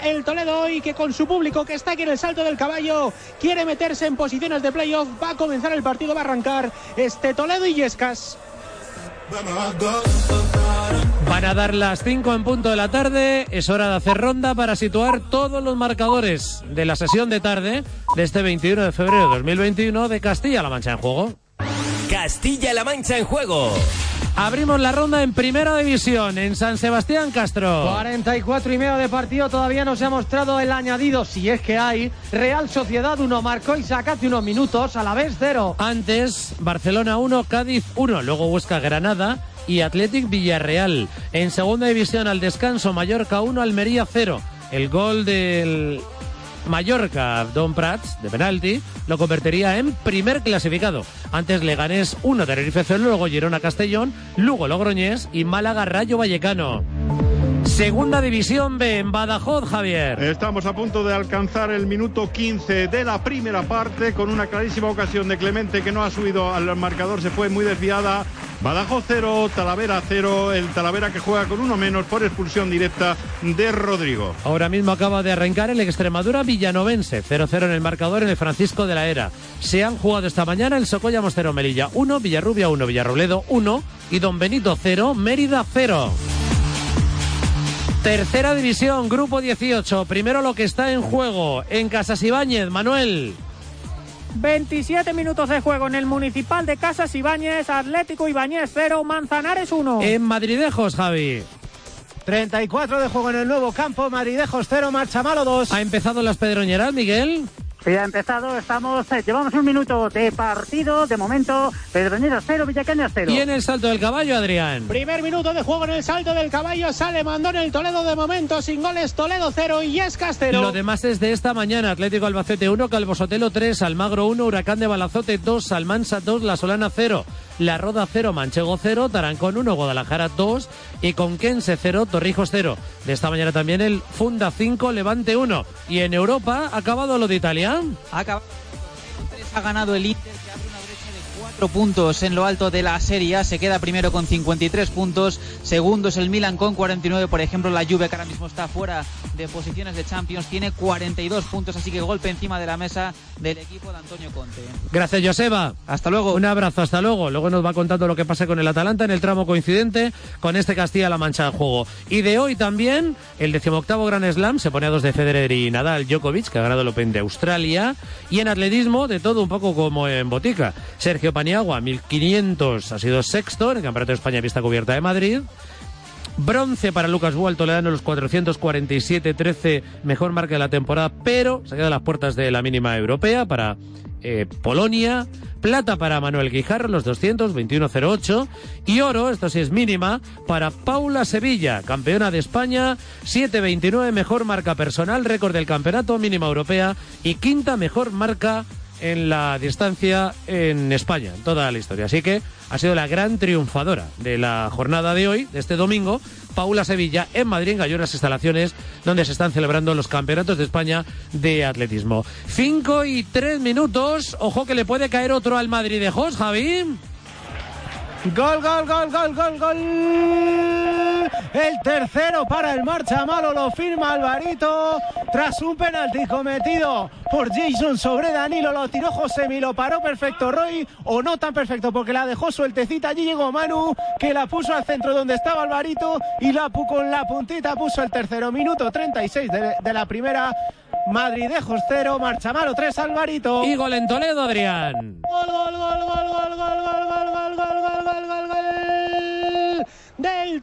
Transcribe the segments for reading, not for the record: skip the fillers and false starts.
el Toledo hoy, que con su público que está aquí en el Salto del Caballo quiere meterse en posiciones de playoff. Va a comenzar el partido, va a arrancar este Toledo y Illescas. Van a dar las 5 en punto de la tarde. Es hora de hacer ronda para situar todos los marcadores de la sesión de tarde de este 21 de febrero de 2021 de Castilla-La Mancha en juego. Castilla-La Mancha en juego. Abrimos la ronda en Primera División, en San Sebastián Castro. 44 y medio de partido, todavía no se ha mostrado el añadido, si es que hay. Real Sociedad 1, marcó Isaac hace unos minutos, Alavés 0. Antes, Barcelona 1, Cádiz 1, luego Huesca Granada y Athletic Villarreal. En Segunda División, al descanso, Mallorca 1, Almería 0. El gol del Mallorca, Don Prats, de penalti, lo convertiría en primer clasificado. Antes Leganés 1, Tenerife 0, luego Girona Castellón, Lugo Logroñés y Málaga Rayo Vallecano. Segunda División B en Badajoz, Javier. Estamos a punto de alcanzar el minuto 15 de la primera parte con una clarísima ocasión de Clemente que no ha subido al marcador, se fue muy desviada. Badajoz 0, Talavera 0, el Talavera que juega con uno menos por expulsión directa de Rodrigo. Ahora mismo acaba de arrancar el Extremadura Villanovense, 0-0 en el marcador en el Francisco de la Era. Se han jugado esta mañana el Socolla Mostero Melilla 1, Villarrubia 1, Villarrobledo 1 y Don Benito 0, Mérida 0. Tercera División, Grupo 18. Primero lo que está en juego en Casas Ibáñez, Manuel. 27 minutos de juego en el Municipal de Casas Ibáñez. Atlético Ibáñez 0, Manzanares 1. En Madridejos, Javi. 34 de juego en el nuevo campo, Madridejos 0, Marchamalo 2. Ha empezado las Pedroñeras, Miguel. Sí, ha empezado, llevamos un minuto de partido, de momento, Pedroñeras 0, Villacañas 0. Y en el Salto del Caballo, Adrián. Primer minuto de juego en el Salto del Caballo, sale Mandón el Toledo de momento, sin goles, Toledo 0 y Illescas 0. Lo demás es de esta mañana, Atlético Albacete 1, Calvo Sotelo 3, Almagro 1, Huracán de Balazote 2, Salmansa 2, La Solana 0, La Roda 0, Manchego 0, Tarancón 1, Guadalajara 2 y Conquense 0, Torrijos 0. De esta mañana también el Funda 5, Levante 1. Y en Europa, ¿ha acabado lo de Italia? Ha ganado el Inter, que abre una brecha de 4 puntos en lo alto de la Serie A. Se queda primero con 53 puntos. Segundo es el Milan con 49. Por ejemplo, la Juve, que ahora mismo está fuera de posiciones de Champions, tiene 42 puntos. Así que golpe encima de la mesa del equipo de Antonio Conte. Gracias, Joseba. Hasta luego. Un abrazo, hasta luego. Luego nos va contando lo que pasa con el Atalanta en el tramo coincidente con este Castilla-La Mancha en juego. Y de hoy también, el 18º Grand Slam se pone a 2 de Federer y Nadal. Djokovic, que ha ganado el Open de Australia. Y en atletismo, de todo un poco como en botica. Sergio Paniagua, 1500, ha sido sexto en el Campeonato de España Pista Cubierta de Madrid. Bronce para Lucas Bual, toledano, los 447-13, mejor marca de la temporada, pero se queda a las puertas de la mínima europea para Polonia. Plata para Manuel Guijarro, los 200, 21-08. Y oro, esto sí es mínima, para Paula Sevilla, campeona de España, 7-29, mejor marca personal, récord del campeonato, mínima europea y quinta mejor marca en la distancia en España, en toda la historia. Así que ha sido la gran triunfadora de la jornada de hoy, de este domingo, Paula Sevilla, en Madrid, en Gallonas instalaciones, donde se están celebrando los campeonatos de España de atletismo. 5 y 3 minutos, ojo que le puede caer otro al Madridejos, Javi. Gol, gol, gol, gol, gol, gol. El tercero para el Marchamalo, lo firma Alvarito tras un penalti cometido por Jason sobre Danilo. Lo tiró Josemi, lo paró perfecto Roy, o no tan perfecto porque la dejó sueltecita. Allí llegó Manu, que la puso al centro donde estaba Alvarito y con la puntita puso el tercero. Minuto 36 de la primera. Madridejos 0, Marchamalo 3, Alvarito. Y gol en Toledo, Adrián. Gol, gol, gol, gol, gol, gol, gol, gol, gol, gol, gol, gol, gol, gol del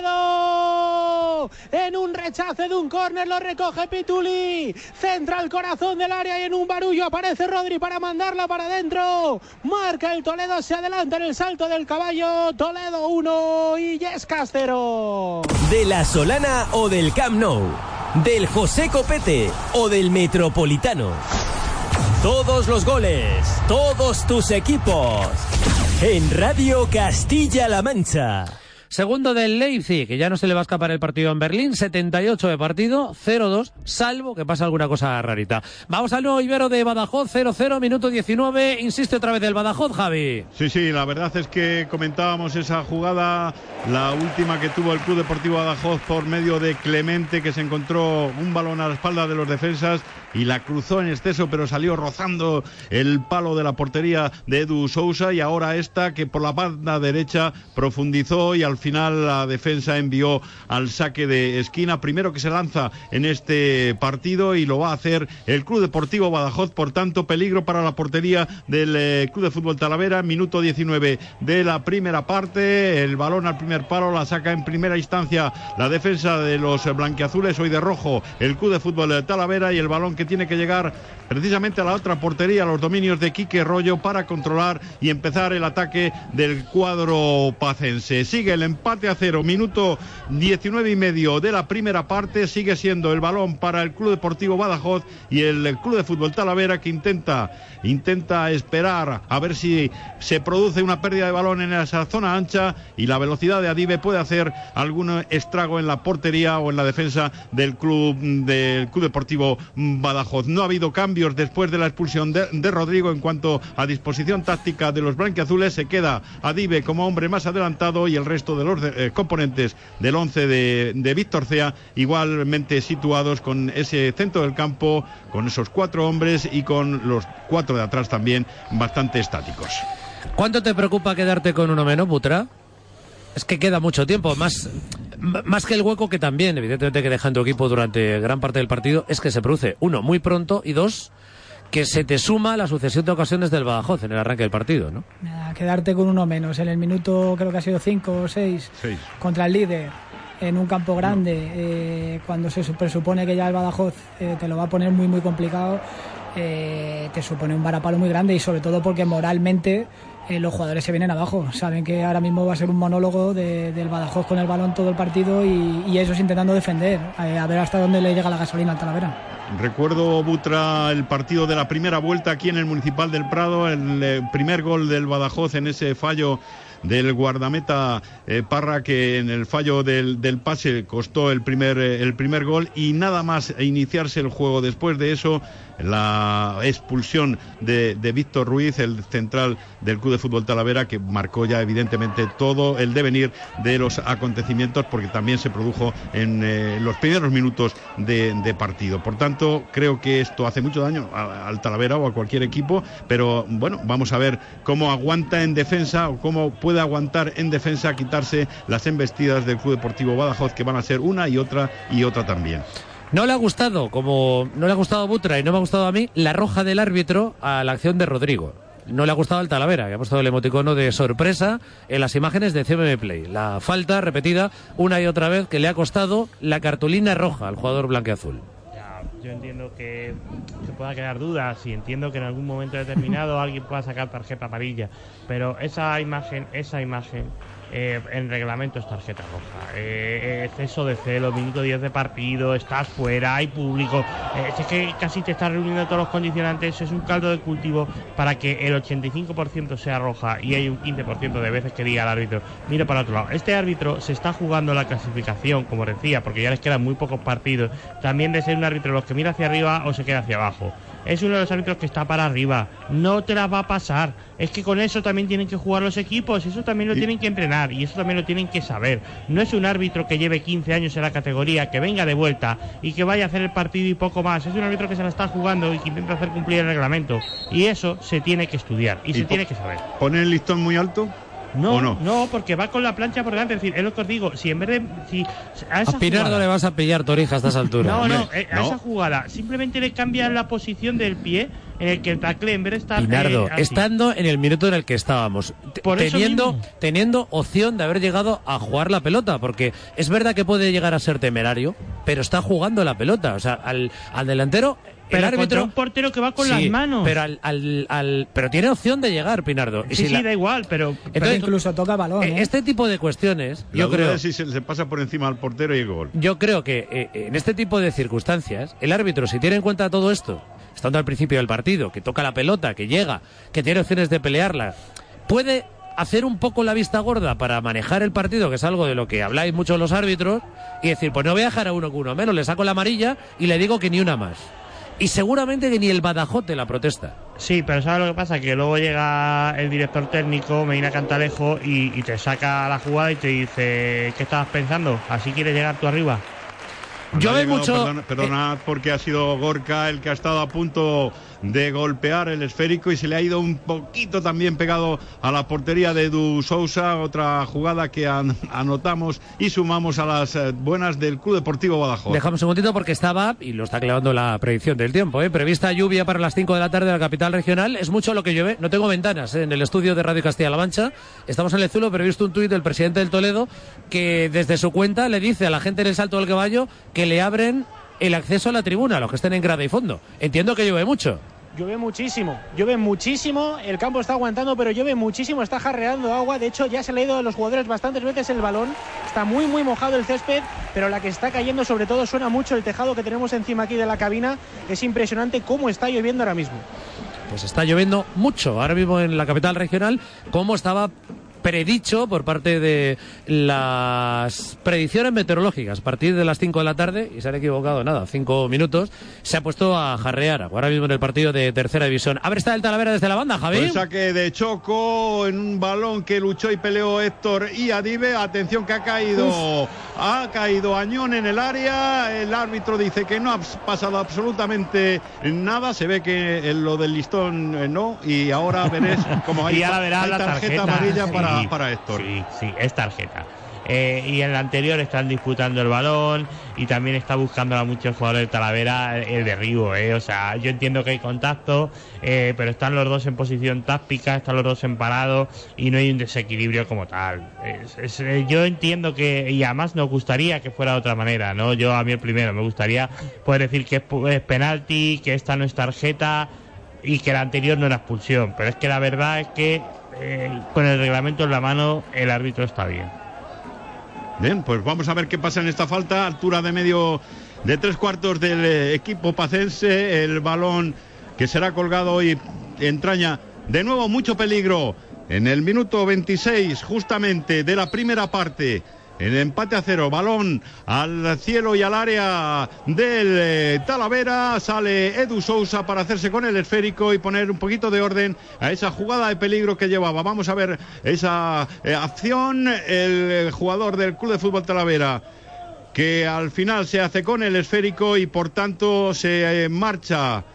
Toledo. En un rechace de un córner lo recoge Pituli. Centra el corazón del área y en un barullo aparece Rodri para mandarla para adentro. Marca el Toledo, se adelanta en el Salto del Caballo. Toledo 1 y Illescas 0. De la Solana o del Camp Nou, del José Copete o del Metropolitano. Todos los goles, todos tus equipos. En Radio Castilla-La Mancha. segundo del Leipzig, que ya no se le va a escapar el partido en Berlín, 78 de partido, 0-2, salvo que pasa alguna cosa rarita. Vamos al nuevo Ibero de Badajoz, 0-0, minuto 19, insiste otra vez del Badajoz, Javi. Sí, la verdad es que comentábamos esa jugada, la última que tuvo el Club Deportivo Badajoz por medio de Clemente, que se encontró un balón a la espalda de los defensas y la cruzó en exceso, pero salió rozando el palo de la portería de Edu Sousa, y ahora esta que por la banda derecha profundizó y al final la defensa envió al saque de esquina, primero que se lanza en este partido, y lo va a hacer el Club Deportivo Badajoz. Por tanto, peligro para la portería del Club de Fútbol Talavera. Minuto 19 de la primera parte, el balón al primer palo, la saca en primera instancia la defensa de los blanquiazules, hoy de rojo el Club de Fútbol Talavera, y el balón que tiene que llegar precisamente a la otra portería, a los dominios de Quique Rollo, para controlar y empezar el ataque del cuadro pacense. Sigue el empate a 0, minuto 19 y medio de la primera parte, sigue siendo el balón para el Club Deportivo Badajoz y el Club de Fútbol Talavera, que intenta esperar a ver si se produce una pérdida de balón en esa zona ancha, y la velocidad de Adive puede hacer algún estrago en la portería o en la defensa del Club Deportivo Badajoz. No ha habido cambios después de la expulsión de Rodrigo. En cuanto a disposición táctica de los blanquiazules, se queda Adive como hombre más adelantado, y el resto de los componentes del 11 de Víctor Cea igualmente situados con ese centro del campo, con esos 4 hombres y con los 4 de atrás también bastante estáticos. ¿Cuánto te preocupa quedarte con uno menos, Butra? Es que queda mucho tiempo, más que el hueco, que también, evidentemente, que deja en tu equipo durante gran parte del partido, es que se produce, 1, muy pronto, y 2, que se te suma la sucesión de ocasiones del Badajoz en el arranque del partido, ¿no? Nada, quedarte con uno menos. En el minuto, creo que ha sido 5 o 6, contra el líder, en un campo grande, cuando se presupone que ya el Badajoz te lo va a poner muy, muy complicado, te supone un varapalo muy grande, y sobre todo porque moralmente los jugadores se vienen abajo. Saben que ahora mismo va a ser un monólogo del Badajoz con el balón todo el partido, y ellos intentando defender, a ver hasta dónde le llega la gasolina al Talavera. Recuerdo, Butra, el partido de la primera vuelta aquí en el Municipal del Prado, el primer gol del Badajoz en ese fallo del guardameta Parra, que en el fallo del pase costó el primer gol, y nada más iniciarse el juego. Después de eso, la expulsión de Víctor Ruiz, el central del Club de Fútbol Talavera, que marcó ya evidentemente todo el devenir de los acontecimientos, porque también se produjo en los primeros minutos de partido. Por tanto, creo que esto hace mucho daño al Talavera o a cualquier equipo, pero bueno, vamos a ver cómo aguanta en defensa, o cómo puede aguantar en defensa, quitarse las embestidas del Club Deportivo Badajoz, que van a ser una y otra también. No le ha gustado, como no le ha gustado a Butra y no me ha gustado a mí, la roja del árbitro a la acción de Rodrigo. No le ha gustado al Talavera, que ha puesto el emoticono de sorpresa en las imágenes de CMM Play. La falta repetida una y otra vez, que le ha costado la cartulina roja al jugador blanqueazul. Yo entiendo que se pueda quedar dudas, y entiendo que en algún momento determinado alguien pueda sacar tarjeta amarilla, pero esa imagen en reglamento es tarjeta roja. Exceso de celo, minuto 10 de partido, estás fuera, hay público, es que casi te estás reuniendo todos los condicionantes. Es un caldo de cultivo para que el 85% sea roja, y hay un 15% de veces que diga al árbitro, mira para otro lado. Este árbitro se está jugando la clasificación, como decía, porque ya les quedan muy pocos partidos, también de ser un árbitro los que mira hacia arriba o se queda hacia abajo. Es uno de los árbitros que está para arriba, no te las va a pasar. Es que con eso también tienen que jugar los equipos, eso también lo tienen que entrenar, y eso también lo tienen que saber. No es un árbitro que lleve 15 años en la categoría, que venga de vuelta y que vaya a hacer el partido y poco más. Es un árbitro que se la está jugando y que intenta hacer cumplir el reglamento, y eso se tiene que estudiar y se tiene que saber. ¿Pone el listón muy alto? No, porque va con la plancha por delante. Es decir, es lo que os digo, si en vez de... a Pinardo le vas a pillar Torija a estas alturas. Esa jugada simplemente le cambian la posición del pie en el que el tackle, en vez de estar... Pinardo, estando en el minuto en el que estábamos, teniendo opción de haber llegado a jugar la pelota, porque es verdad que puede llegar a ser temerario, pero está jugando la pelota. O sea, al delantero... Pero el árbitro, contra un portero que va con las manos. Pero pero tiene opción de llegar, Pinardo. Sí, da igual, pero incluso toca balón. Este tipo de cuestiones, yo creo... si se pasa por encima al portero y hay gol. Yo creo que en este tipo de circunstancias, el árbitro, si tiene en cuenta todo esto, estando al principio del partido, que toca la pelota, que llega, que tiene opciones de pelearla, puede hacer un poco la vista gorda para manejar el partido, que es algo de lo que habláis mucho los árbitros, y decir, pues no voy a dejar a uno con uno menos, le saco la amarilla y le digo que ni una más. Y seguramente que ni el Badajoz te la protesta. Sí, pero ¿sabes lo que pasa? Que luego llega el director técnico, Medina Cantalejo, y te saca la jugada y te dice, ¿qué estabas pensando? ¿Así quieres llegar tú arriba? Yo veo mucho... Perdonad, porque ha sido Gorka el que ha estado a punto de golpear el esférico y se le ha ido un poquito también pegado a la portería de Edu Sousa. Otra jugada que anotamos y sumamos a las buenas del Club Deportivo Badajoz. Dejamos un momentito porque estaba, y lo está clavando la predicción del tiempo, prevista lluvia para las 5 de la tarde en la capital regional. Es mucho lo que llueve. No tengo ventanas en el estudio de Radio Castilla-La Mancha. Estamos en el Zulo, pero he visto un tuit del presidente del Toledo que desde su cuenta le dice a la gente en el Salto del Caballo que le abren el acceso a la tribuna a los que estén en grada y fondo. Entiendo que llueve mucho. Llueve muchísimo, el campo está aguantando, pero llueve muchísimo, está jarreando agua. De hecho, ya se le ha ido a los jugadores bastantes veces el balón. Está muy mojado el césped, pero la que está cayendo sobre todo suena mucho el tejado que tenemos encima aquí de la cabina. Es impresionante cómo está lloviendo ahora mismo. Pues está lloviendo mucho ahora mismo en la capital regional, como estaba predicho por parte de las predicciones meteorológicas. A partir de las 5 de la tarde, y se han equivocado 5 minutos, se ha puesto a jarrear ahora mismo en el partido de tercera división. A ver, está el Talavera desde la banda, Javi. Pues saque de Choco en un balón que luchó y peleó Héctor y Adive. Atención que ha caído Añón en el área. El árbitro dice que no ha pasado absolutamente nada. Se ve que en lo del listón no, y ahora veréis como hay tarjeta amarilla para Héctor. Sí, es tarjeta. Y en el anterior están disputando el balón y también está buscando a muchos jugadores de Talavera el derribo. O sea, yo entiendo que hay contacto, pero están los dos en posición táctica, están los dos en parado y no hay un desequilibrio como tal. Yo entiendo que, y además nos gustaría que fuera de otra manera, ¿no? Yo a mí el primero, me gustaría poder decir que es penalti, que esta no es tarjeta y que la anterior no era expulsión, pero es que la verdad es que con el reglamento en la mano el árbitro está bien. Bien, pues vamos a ver qué pasa en esta falta. Altura de medio de 3/4 del equipo pacense. El balón que será colgado y entraña de nuevo mucho peligro en el minuto 26 justamente de la primera parte. El empate a 0, balón al cielo y al área del Talavera. Sale Edu Sousa para hacerse con el esférico y poner un poquito de orden a esa jugada de peligro que llevaba. Vamos a ver esa acción. El jugador del Club de Fútbol Talavera, que al final se hace con el esférico y por tanto se marcha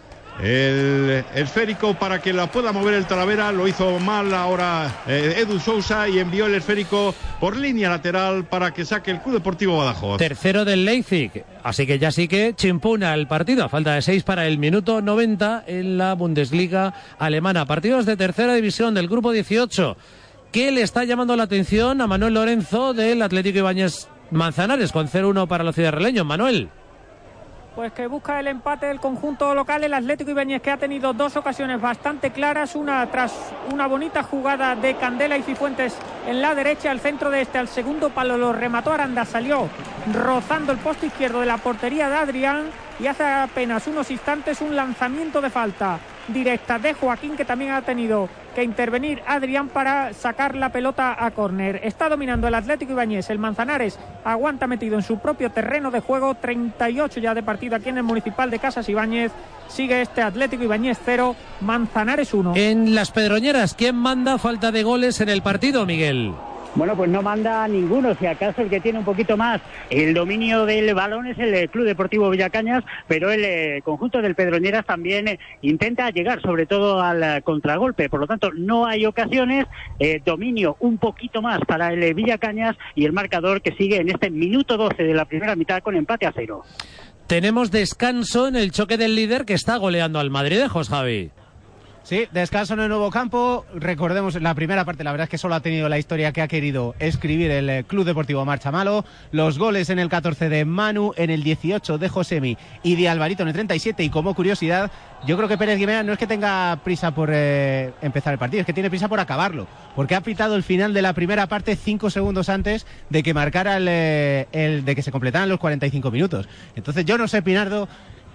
el esférico para que la pueda mover el Talavera. Lo hizo mal ahora Edu Sousa y envió el esférico por línea lateral para que saque el Club Deportivo Badajoz. Tercero del Leipzig, así que ya sí que chimpuna el partido, a falta de 6 para el minuto 90 en la Bundesliga alemana. Partidos de tercera división del grupo 18. ¿Qué le está llamando la atención a Manuel Lorenzo del Atlético Ibáñez Manzanares con 0-1 para los ciudadrealeños? Manuel. Pues que busca el empate del conjunto local, el Atlético Ibáñez, que ha tenido dos ocasiones bastante claras, una tras una bonita jugada de Candela y Cifuentes en la derecha, al centro de al segundo palo lo remató Aranda, salió rozando el poste izquierdo de la portería de Adrián, y hace apenas unos instantes un lanzamiento de falta directa de Joaquín, que también ha tenido que intervenir Adrián para sacar la pelota a córner. Está dominando el Atlético Ibáñez, el Manzanares aguanta metido en su propio terreno de juego. 38 ya de partido aquí en el Municipal de Casas Ibáñez. Sigue este Atlético Ibáñez 0, Manzanares 1. En las Pedroñeras, ¿quién manda falta de goles en el partido, Miguel? Bueno, pues no manda ninguno, si acaso el que tiene un poquito más el dominio del balón es el Club Deportivo Villacañas, pero el conjunto del Pedroñeras también intenta llegar sobre todo al contragolpe, por lo tanto no hay ocasiones, dominio un poquito más para el Villacañas y el marcador que sigue en este minuto 12 de la primera mitad con empate a 0. Tenemos descanso en el choque del líder que está goleando al Madridejos, Javi. Sí, descanso en el nuevo campo. Recordemos la primera parte, la verdad es que solo ha tenido la historia que ha querido escribir el Club Deportivo Marchamalo. Los goles en el 14 de Manu, en el 18 de Josemi y de Alvarito en el 37. Y como curiosidad, yo creo que Pérez Guimera no es que tenga prisa por empezar el partido, es que tiene prisa por acabarlo, porque ha pitado el final de la primera parte 5 segundos antes de que marcara de que se completaran los 45 minutos. Entonces yo no sé, Pinardo,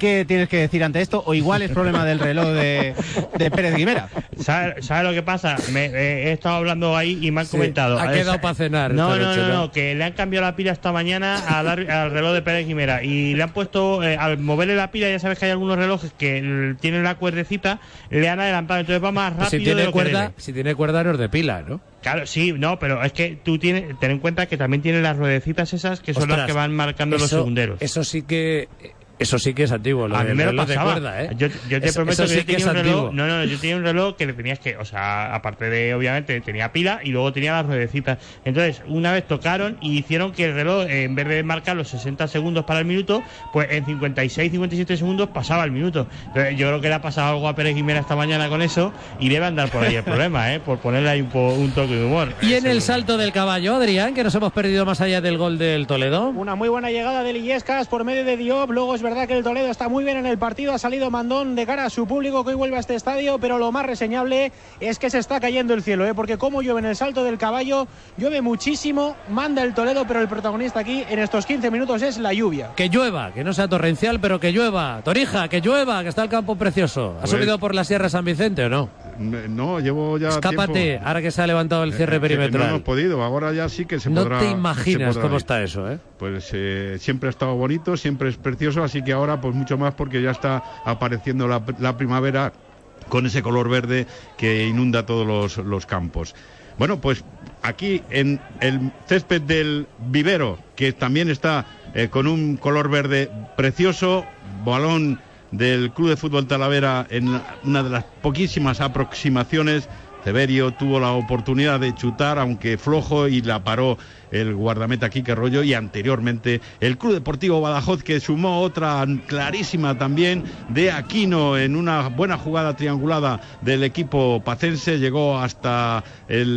¿qué tienes que decir ante esto? O igual es problema del reloj de Pérez Guimera. ¿Sabes lo que pasa? He estado hablando ahí y me han comentado. Ha quedado para cenar. No, que le han cambiado la pila esta mañana al reloj de Pérez Guimera y le han puesto, al moverle la pila, ya sabes que hay algunos relojes que tienen la cuerdecita, le han adelantado, entonces va más rápido. Si tiene cuerda no es de pila, ¿no? Claro, sí, no, pero es que ten en cuenta que también tiene las ruedecitas esas que son las que van marcando los segunderos. Eso sí que es antiguo. A mí me lo pasaba. De cuerda, ¿eh? Yo te prometo que yo tenía un reloj. Antiguo. No, yo tenía un reloj que le tenías que, o sea, aparte de, obviamente, tenía pila y luego tenía las ruedecitas. Entonces, una vez tocaron y hicieron que el reloj, en vez de marcar los 60 segundos para el minuto, pues en 56, 57 segundos pasaba el minuto. Entonces, yo creo que le ha pasado algo a Pérez Guimera esta mañana con eso y debe andar por ahí el problema, por ponerle ahí un toque de humor. Y en el salto del caballo, Adrián, que nos hemos perdido más allá del gol del Toledo. Una muy buena llegada de Illescas por medio de Diop. Luego es verdad que el Toledo está muy bien en el partido, ha salido mandón de cara a su público que hoy vuelve a este estadio, pero lo más reseñable es que se está cayendo el cielo, porque como llueve en el salto del caballo, llueve muchísimo, manda el Toledo, pero el protagonista aquí en estos 15 minutos es la lluvia. Que llueva, que no sea torrencial, pero que llueva. Torija, que llueva, que está el campo precioso. ¿Has subido por la Sierra San Vicente o no? No, llevo ya Escápate, tiempo. Ahora que se ha levantado el cierre perimetral. No hemos podido, ahora ya sí que se podrá. No te imaginas cómo está eso, Pues siempre ha estado bonito, siempre es precioso, así que ahora pues mucho más porque ya está apareciendo la primavera con ese color verde que inunda todos los campos. Bueno, pues aquí en el césped del vivero, que también está con un color verde precioso, balón del Club de Fútbol Talavera en una de las poquísimas aproximaciones. Severio tuvo la oportunidad de chutar, aunque flojo, y la paró el guardameta Quique Rollo. Y anteriormente el Club Deportivo Badajoz, que sumó otra clarísima también de Aquino en una buena jugada triangulada del equipo pacense, llegó hasta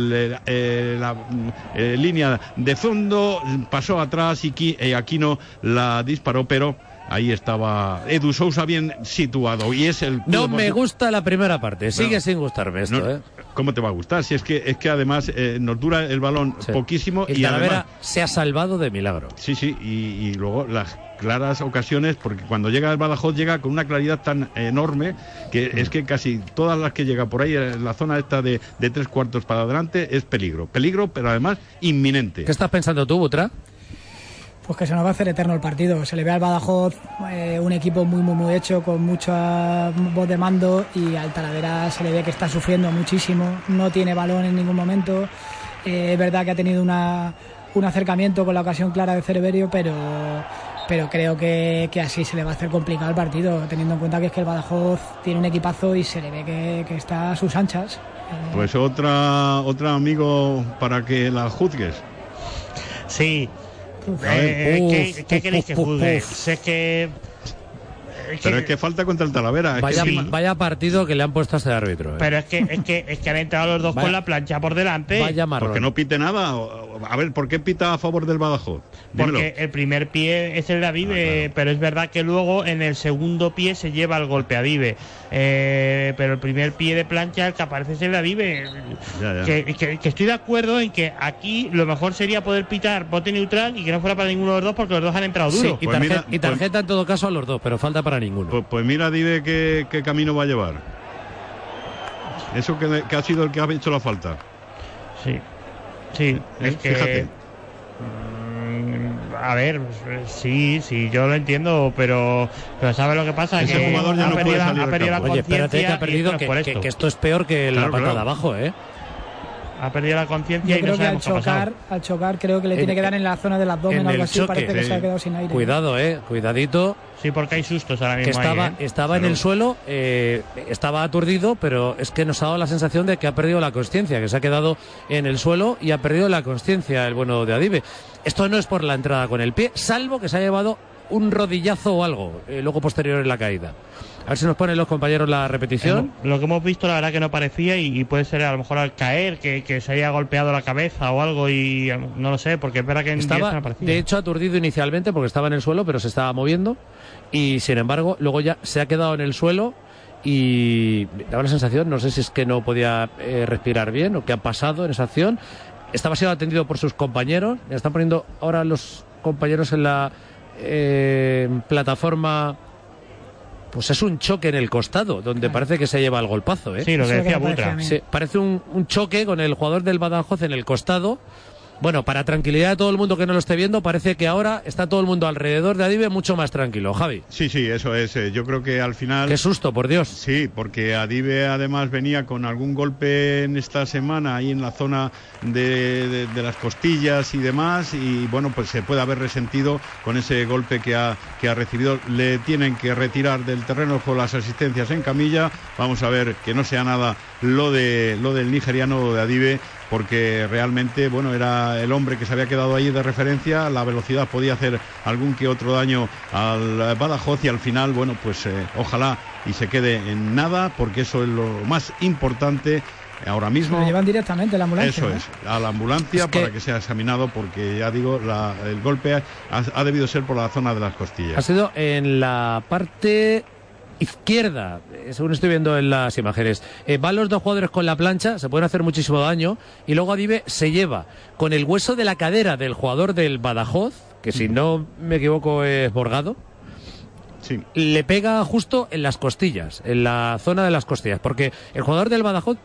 la línea de fondo, pasó atrás y Aquino la disparó, pero ahí estaba Edu Sousa bien situado y es el... No me gusta la primera parte, sigue sin gustarme esto, ¿Cómo te va a gustar? Si es que además nos dura el balón poquísimo y Talavera además se ha salvado de milagro. Sí, y luego las claras ocasiones, porque cuando llega el Badajoz llega con una claridad tan enorme que es que casi todas las que llega por ahí en la zona esta de 3/4 para adelante es peligro, pero además inminente. ¿Qué estás pensando tú, Butra? Pues que se nos va a hacer eterno el partido. Se le ve al Badajoz un equipo muy hecho, con mucha voz de mando, y al Talavera se le ve que está sufriendo muchísimo, no tiene balón en ningún momento. Es verdad que ha tenido un acercamiento con la ocasión clara de Cerverio, pero creo que así se le va a hacer complicado el partido, teniendo en cuenta que es que el Badajoz tiene un equipazo y se le ve que está a sus anchas. Pues otra amigo para que la juzgues. Sí. ¿Qué queréis que juzgue? Pero es que falta contra el Talavera. Vaya partido que le han puesto a este árbitro. Pero es que han entrado los dos con la plancha por delante. Vaya marrón. Porque no pite nada. A ver, ¿por qué pita a favor del Badajoz? Dímelo. Porque el primer pie es el de Adive, claro. Pero es verdad que luego en el segundo pie se lleva el golpe a Adive. Pero el primer pie de plancha, el que aparece es el de Adive. Ya. Que estoy de acuerdo en que aquí lo mejor sería poder pitar bote neutral y que no fuera para ninguno de los dos, porque los dos han entrado duro. Sí, y tarjeta en todo caso a los dos, pero falta para ninguno. Pues mira, Adive qué camino va a llevar. Eso que ha sido el que ha hecho la falta. Sí, es que... Fíjate. A ver, sí, yo lo entiendo, pero ¿sabes lo que pasa? Ese que jugador ya no puede salir ha perdido la conciencia. Oye, espérate, que ha perdido, que esto es peor que la patada de abajo, Ha perdido la conciencia y no sabemos qué ha pasado. Al chocar creo que le tiene que dar en la zona del abdomen o algo así, parece que se ha quedado sin aire. Cuidado, cuidadito. Sí, porque hay sustos ahora mismo. Que estaba en el suelo, estaba aturdido, pero es que nos ha dado la sensación de que ha perdido la consciencia, que se ha quedado en el suelo y ha perdido la consciencia el bueno de Adive. Esto no es por la entrada con el pie, salvo que se ha llevado un rodillazo o algo, luego posterior en la caída. A ver si nos ponen los compañeros la repetición. Lo que hemos visto, la verdad que no parecía, y puede ser a lo mejor al caer que se haya golpeado la cabeza o algo, y no lo sé, porque es verdad que estaba, no parecía. De hecho, aturdido inicialmente porque estaba en el suelo, pero se estaba moviendo, y sin embargo luego ya se ha quedado en el suelo y daba la sensación, no sé si es que no podía respirar bien o qué ha pasado en esa acción. Estaba siendo atendido por sus compañeros, le están poniendo ahora los compañeros en la plataforma pues es un choque en el costado, donde parece que se lleva el golpazo, ¿eh? Sí, lo que decía Butra. Sí, parece un choque con el jugador del Badajoz en el costado. Bueno, para tranquilidad de todo el mundo que no lo esté viendo, parece que ahora está todo el mundo alrededor de Adibe mucho más tranquilo. Javi. Sí, eso es. Yo creo que al final... Qué susto, por Dios. Sí, porque Adibe además venía con algún golpe en esta semana ahí en la zona de las costillas y demás, y bueno, pues se puede haber resentido con ese golpe que ha recibido. Le tienen que retirar del terreno con las asistencias en camilla. Vamos a ver que no sea nada lo del nigeriano de Adibe, porque realmente, bueno, era el hombre que se había quedado ahí de referencia. La velocidad podía hacer algún que otro daño al Badajoz, y al final, bueno, pues ojalá y se quede en nada, porque eso es lo más importante ahora mismo. Se lo llevan directamente a la ambulancia. Eso ¿no? es, a la ambulancia para que sea examinado, porque ya digo, el golpe ha debido ser por la zona de las costillas. Ha sido en la parte izquierda, según estoy viendo en las imágenes. Van los dos jugadores con la plancha, se pueden hacer muchísimo daño, y luego Adibe se lleva con el hueso de la cadera del jugador del Badajoz, que si no me equivoco es Borgado. Sí. Le pega justo en las costillas, en la zona de las costillas, porque el jugador del Badajoz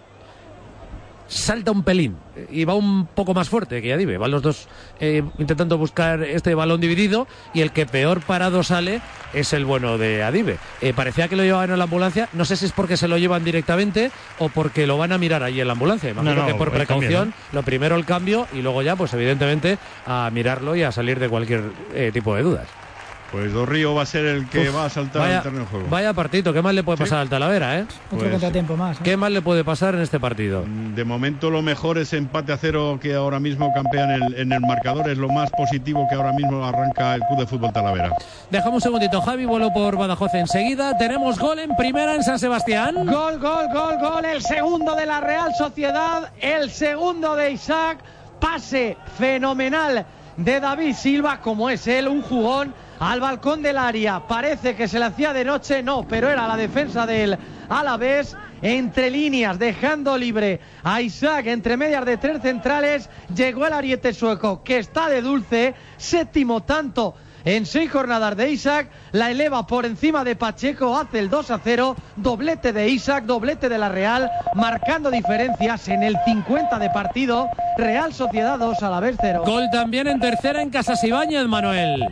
salta un pelín y va un poco más fuerte que Adibe. Van los dos intentando buscar este balón dividido, y el que peor parado sale es el bueno de Adibe. Parecía que lo llevaban en la ambulancia. No sé si es porque se lo llevan directamente o porque lo van a mirar allí en la ambulancia. Imagino que por precaución, cambio, ¿no? Lo primero el cambio, y luego ya, pues evidentemente, a mirarlo y a salir de cualquier tipo de dudas. Pues Dorrío va a ser el que va a saltar al terreno de juego. Vaya partidito, ¿qué más le puede pasar al Talavera, eh? Otro contratiempo más. ¿Qué más le puede pasar en este partido? De momento lo mejor es empate a 0, que ahora mismo campea en el marcador. Es lo más positivo que ahora mismo arranca el Club de Fútbol Talavera. Dejamos un segundito, Javi, vuelo por Badajoz enseguida. Tenemos gol en primera en San Sebastián. Gol, el segundo de la Real Sociedad, el segundo de Isaac. Pase fenomenal de David Silva, como es él, un jugón al balcón del área. Parece que se le hacía de noche, no, pero era la defensa del Alavés, entre líneas, dejando libre a Isaac entre medias de tres centrales. Llegó el ariete sueco, que está de dulce, séptimo tanto en 6 jornadas de Isaac, la eleva por encima de Pacheco, hace el 2-0, doblete de Isaac, doblete de la Real, marcando diferencias en el 50 de partido. Real Sociedad 2, Alavés 0. Gol también en tercera en Casas Ibáñez, Manuel.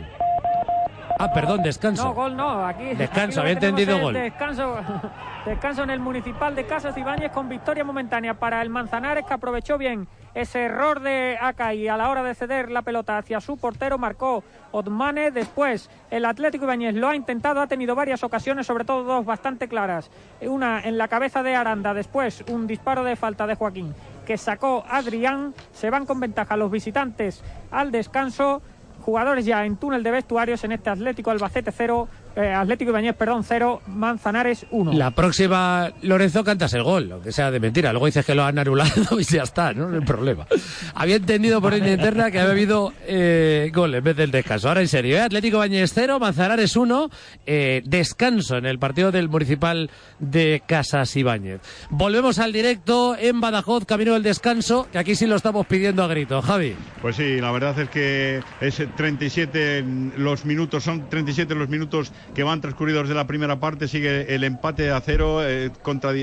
Ah, perdón, descanso. No, gol no, aquí descanso, aquí había entendido gol. Descanso en el Municipal de Casas Ibáñez, con victoria momentánea para el Manzanares, que aprovechó bien ese error de Acay a la hora de ceder la pelota hacia su portero. Marcó Otmane. Después el Atlético Ibáñez lo ha intentado, ha tenido varias ocasiones, sobre todo dos bastante claras. Una en la cabeza de Aranda, después un disparo de falta de Joaquín que sacó Adrián. Se van con ventaja los visitantes al descanso. Jugadores ya en túnel de vestuarios en este Atlético Albacete 0, Atlético Ibáñez, 0, Manzanares 1. La próxima, Lorenzo, cantas el gol, aunque sea de mentira. Luego dices que lo han anulado y ya está, no hay problema. Había entendido por línea interna que había habido gol en vez del descanso. Ahora en serio, Atlético Ibáñez 0, Manzanares 1, descanso en el partido del Municipal de Casas Ibáñez. Volvemos al directo en Badajoz, camino del descanso, que aquí sí lo estamos pidiendo a grito. Javi. Pues sí, la verdad es que es 37 los minutos, son 37 los minutos que van transcurridos de la primera parte. Sigue el empate a 0 contra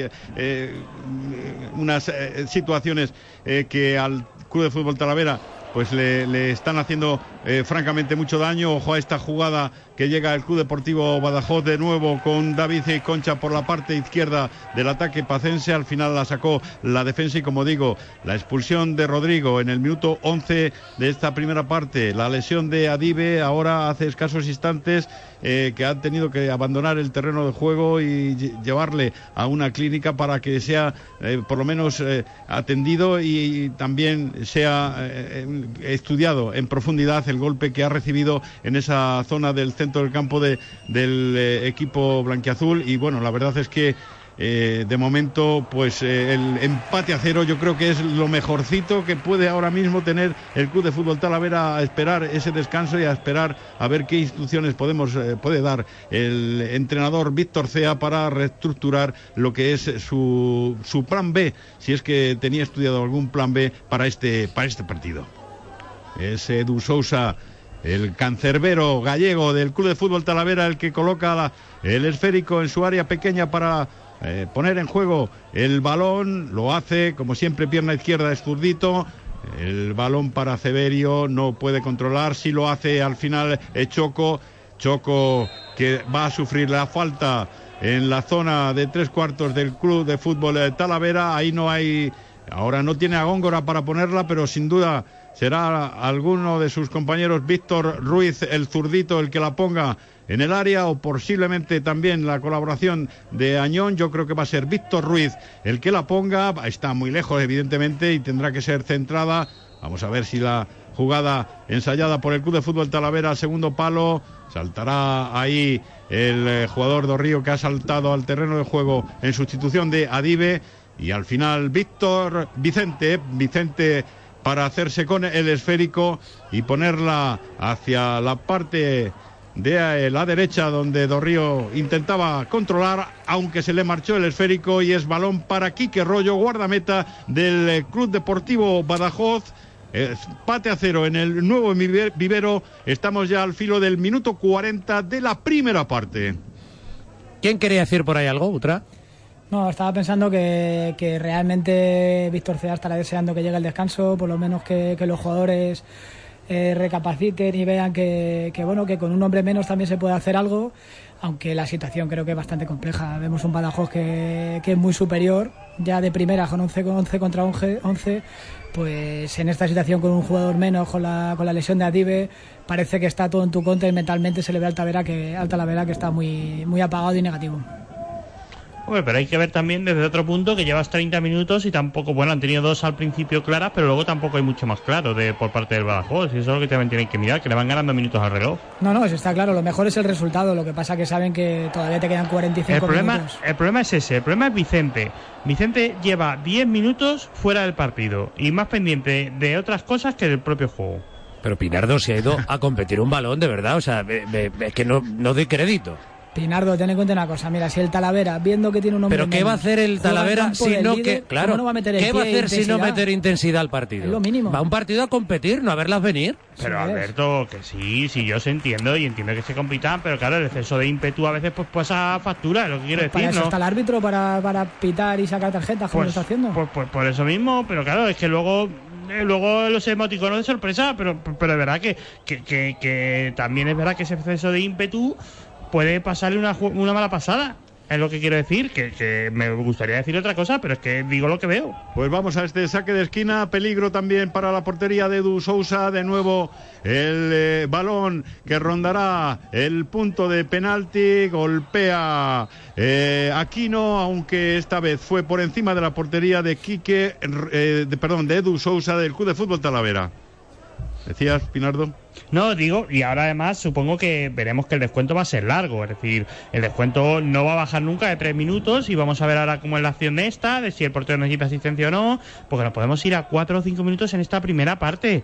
unas situaciones que al Club de Fútbol Talavera pues le están haciendo francamente mucho daño. Ojo a esta jugada que llega el Club Deportivo Badajoz de nuevo con David y Concha por la parte izquierda del ataque pacense. Al final la sacó la defensa, y como digo, la expulsión de Rodrigo en el minuto 11 de esta primera parte, la lesión de Adibe ahora hace escasos instantes, que han tenido que abandonar el terreno de juego y llevarle a una clínica para que sea por lo menos atendido y también sea estudiado en profundidad el golpe que ha recibido en esa zona del centro del campo del equipo blanquiazul. Y bueno, la verdad es que de momento pues el empate a 0 yo creo que es lo mejorcito que puede ahora mismo tener el Club de Fútbol Talavera, a esperar ese descanso y a esperar a ver qué instrucciones puede dar el entrenador Víctor Cea para reestructurar lo que es su plan B, si es que tenía estudiado algún plan B para este partido. Es Edu Sousa el cancerbero gallego del Club de Fútbol Talavera, el que coloca el esférico en su área pequeña para poner en juego el balón. Lo hace, como siempre, pierna izquierda, es zurdito. El balón para Severio, no puede controlar. Si lo hace al final Choco, que va a sufrir la falta en la zona de 3/4 del Club de Fútbol Talavera. Ahí no hay, ahora no tiene a Góngora para ponerla, pero sin duda será alguno de sus compañeros, Víctor Ruiz, el zurdito, el que la ponga en el área, o posiblemente también la colaboración de Añón. Yo creo que va a ser Víctor Ruiz el que la ponga. Está muy lejos, evidentemente, y tendrá que ser centrada. Vamos a ver si la jugada ensayada por el Club de Fútbol Talavera, segundo palo, saltará ahí el jugador Dorrío, que ha saltado al terreno de juego en sustitución de Adive, y al final Vicente para hacerse con el esférico y ponerla hacia la parte de la derecha, donde Dorrío intentaba controlar, aunque se le marchó el esférico, y es balón para Quique Rollo, guardameta del Club Deportivo Badajoz. Empate a 0 en el Nuevo Vivero. Estamos ya al filo del minuto 40 de la primera parte. ¿Quién quería decir por ahí algo, Utra? No, estaba pensando que realmente Víctor Cea estará deseando que llegue el descanso, por lo menos que los jugadores recapaciten y vean que con un hombre menos también se puede hacer algo, aunque la situación creo que es bastante compleja. Vemos un Badajoz que es muy superior, ya de primera, con 11 contra 11, pues en esta situación con un jugador menos, con la lesión de Adive, parece que está todo en tu contra, y mentalmente se le ve al Talavera que está muy, muy apagado y negativo. Bueno, pero hay que ver también desde otro punto que llevas 30 minutos y tampoco, bueno, han tenido 2 al principio claras, pero luego tampoco hay mucho más claro por parte del Badajoz, y eso es lo que también tienen que mirar, que le van ganando minutos al reloj. No, eso está claro, lo mejor es el resultado, lo que pasa que saben que todavía te quedan 45 minutos. El problema es ese, el problema es Vicente. Vicente lleva 10 minutos fuera del partido y más pendiente de otras cosas que del propio juego. Pero Pinardo se ha ido a competir un balón, de verdad, o sea, es que no doy crédito. Pinardo, ten en cuenta una cosa, mira, si el Talavera, viendo que tiene un hombre ¿pero qué va a hacer el Talavera si no líder, claro, no va a meter ¿qué va a hacer si no meter intensidad al partido? Es lo mínimo. Va a un partido a competir, no a verlas venir. Pero Alberto, que sí, yo se entiendo y entiendo que se compitan, pero claro, el exceso de ímpetu a veces pues pasa factura, es lo que quiero decir, para eso ¿no? Está el árbitro para pitar y sacar tarjetas, como lo está haciendo. Por eso mismo, pero claro, es que luego los emoticonos de sorpresa, pero es verdad que también es verdad que ese exceso de ímpetu puede pasarle una mala pasada. Es lo que quiero decir, que me gustaría decir otra cosa, pero es que digo lo que veo. Pues vamos a este saque de esquina, peligro también para la portería de Edu Sousa. De nuevo el balón que rondará el punto de penalti, golpea Aquino, aunque esta vez fue por encima de la portería de de Edu Sousa, del Club de Fútbol Talavera. ¿Decías, Pinardo? No, digo, y ahora además supongo que veremos que el descuento va a ser largo, es decir, el descuento no va a bajar nunca de 3 minutos, y vamos a ver ahora cómo es la acción de de si el portero necesita asistencia o no, porque nos podemos ir a 4 o 5 minutos en esta primera parte.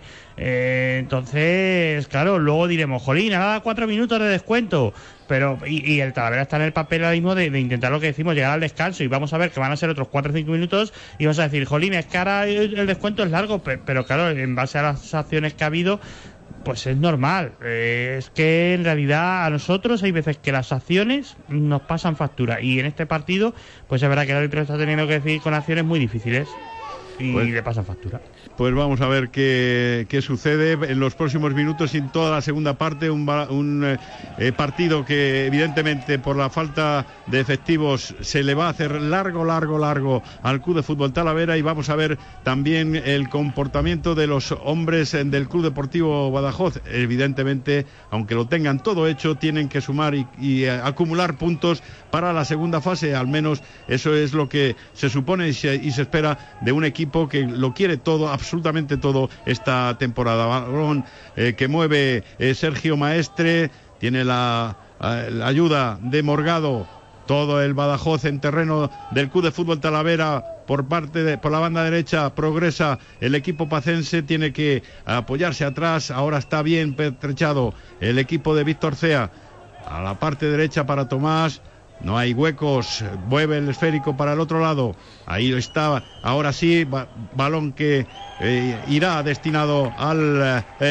Entonces, claro, luego diremos, jolín, ahora 4 minutos de descuento, pero y el Talavera está en el papel ahora mismo de intentar lo que decimos, llegar al descanso, y vamos a ver que van a ser otros 4 o 5 minutos, y vamos a decir, jolín, es que ahora el descuento es largo, pero claro, en base a las acciones que ha habido, pues es normal. Es que en realidad a nosotros hay veces que las acciones nos pasan factura, y en este partido pues es verdad que el árbitro está teniendo que decidir con acciones muy difíciles y pues le pasan factura. Pues vamos a ver qué sucede en los próximos minutos y en toda la segunda parte. Un partido que evidentemente por la falta de efectivos se le va a hacer largo al Club de Fútbol Talavera, y vamos a ver también el comportamiento de los hombres del Club Deportivo Badajoz. Evidentemente, aunque lo tengan todo hecho, tienen que sumar y acumular puntos para la segunda fase. Al menos eso es lo que se supone y se espera de un equipo que lo quiere todo, absolutamente todo, esta temporada. Balón que mueve Sergio Maestre, tiene la ayuda de Morgado. Todo el Badajoz en terreno del Club de Fútbol Talavera por la banda derecha. Progresa el equipo pacense, tiene que apoyarse atrás. Ahora está bien pertrechado el equipo de Víctor Cea a la parte derecha para Tomás. No hay huecos, mueve el esférico para el otro lado. Ahí está, ahora sí, balón que irá destinado al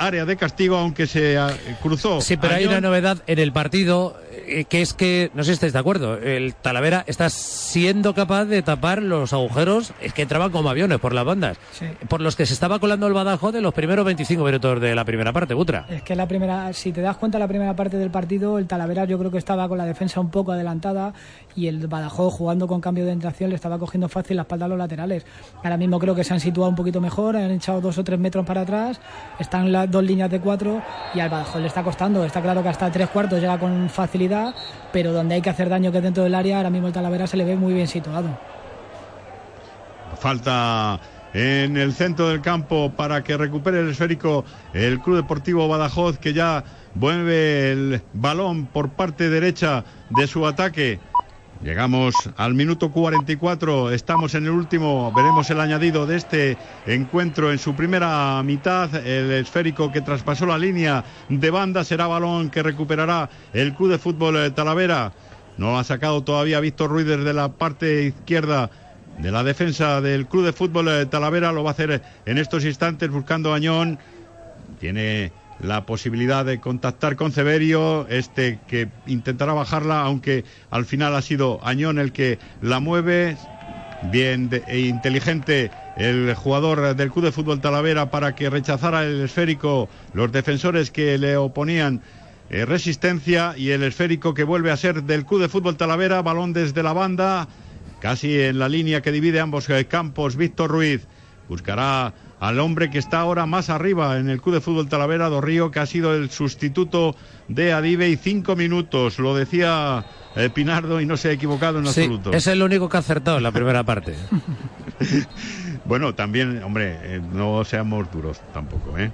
área de castigo, aunque se cruzó. Sí, pero hay una novedad en el partido, que es que, no sé si estáis de acuerdo, el Talavera está siendo capaz de tapar los agujeros que entraban como aviones por las bandas, sí, por los que se estaba colando el Badajoz en los primeros 25 minutos de la primera parte, Butra. Es que si te das cuenta, la primera parte del partido, el Talavera yo creo que estaba con la defensa un poco adelantada y el Badajoz, jugando con cambio de orientación, le estaba cogiendo fácil la espalda a los laterales. Ahora mismo creo que se han situado un poquito mejor, han echado 2 o 3 metros para atrás, están las 2 líneas de 4 y al Badajoz le está costando. Está claro que hasta 3/4 llega con facilidad, pero donde hay que hacer daño, que es dentro del área, ahora mismo el Talavera se le ve muy bien situado. Falta en el centro del campo para que recupere el esférico el Club Deportivo Badajoz, que ya mueve el balón por parte derecha de su ataque. Llegamos al minuto 44, estamos en el último, veremos el añadido de este encuentro en su primera mitad. El esférico que traspasó la línea de banda será balón que recuperará el Club de Fútbol Talavera. No ha sacado todavía Víctor Ruiz desde la parte izquierda de la defensa del Club de Fútbol Talavera, lo va a hacer en estos instantes buscando a Añón. Tiene la posibilidad de contactar con Severio, que intentará bajarla, aunque al final ha sido Añón el que la mueve. Bien e inteligente el jugador del Club de Fútbol Talavera para que rechazara el esférico los defensores que le oponían resistencia, y el esférico que vuelve a ser del Club de Fútbol Talavera. Balón desde la banda, casi en la línea que divide ambos campos. Víctor Ruiz buscará al hombre que está ahora más arriba en el Club de Fútbol Talavera, Dorrío, que ha sido el sustituto de Adive, y 5 minutos, lo decía Pinardo, y no se ha equivocado en absoluto. Es el único que ha acertado en la primera parte. Bueno, también, hombre, no seamos duros tampoco, ¿eh?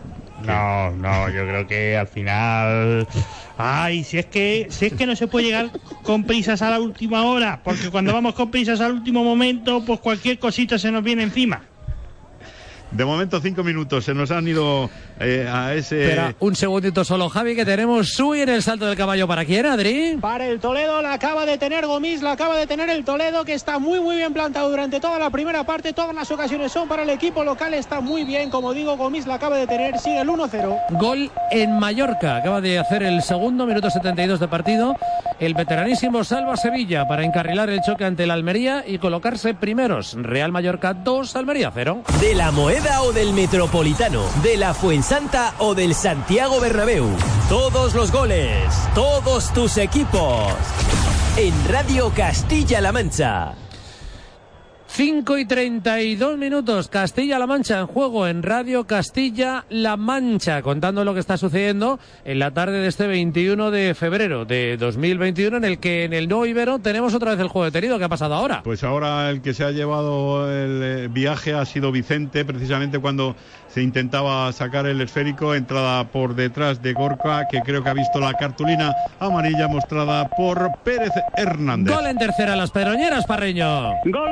No, yo creo que al final... Ay, si es que no se puede llegar con prisas a la última hora, porque cuando vamos con prisas al último momento, pues cualquier cosita se nos viene encima. De momento 5 minutos, se nos han ido a ese... Espera un segundito solo, Javi, que tenemos Sui en el salto del caballo. ¿Para quién, Adri? Para el Toledo, la acaba de tener Gomis, la acaba de tener el Toledo, que está muy bien plantado durante toda la primera parte. Todas las ocasiones son para el equipo local, está muy bien, como digo, Gomis la acaba de tener, sigue el 1-0. Gol en Mallorca, acaba de hacer el segundo, minuto 72 de partido. El veteranísimo Salva Sevilla para encarrilar el choque ante el Almería y colocarse primeros. Real Mallorca 2, Almería 0. De la Moeda o del Metropolitano, de la Fuensanta o del Santiago Bernabéu. Todos los goles, todos tus equipos. En Radio Castilla-La Mancha. 5:32 minutos, Castilla-La Mancha en juego en Radio Castilla-La Mancha, contando lo que está sucediendo en la tarde de este 21 de febrero de 2021, en el que en el Nuevo Ibero tenemos otra vez el juego detenido. ¿Qué ha pasado ahora? Pues ahora el que se ha llevado el viaje ha sido Vicente, precisamente cuando se intentaba sacar el esférico, entrada por detrás de Gorka, que creo que ha visto la cartulina amarilla mostrada por Pérez Hernández. Gol en tercera, Las Pedroñeras, Parreño. Gol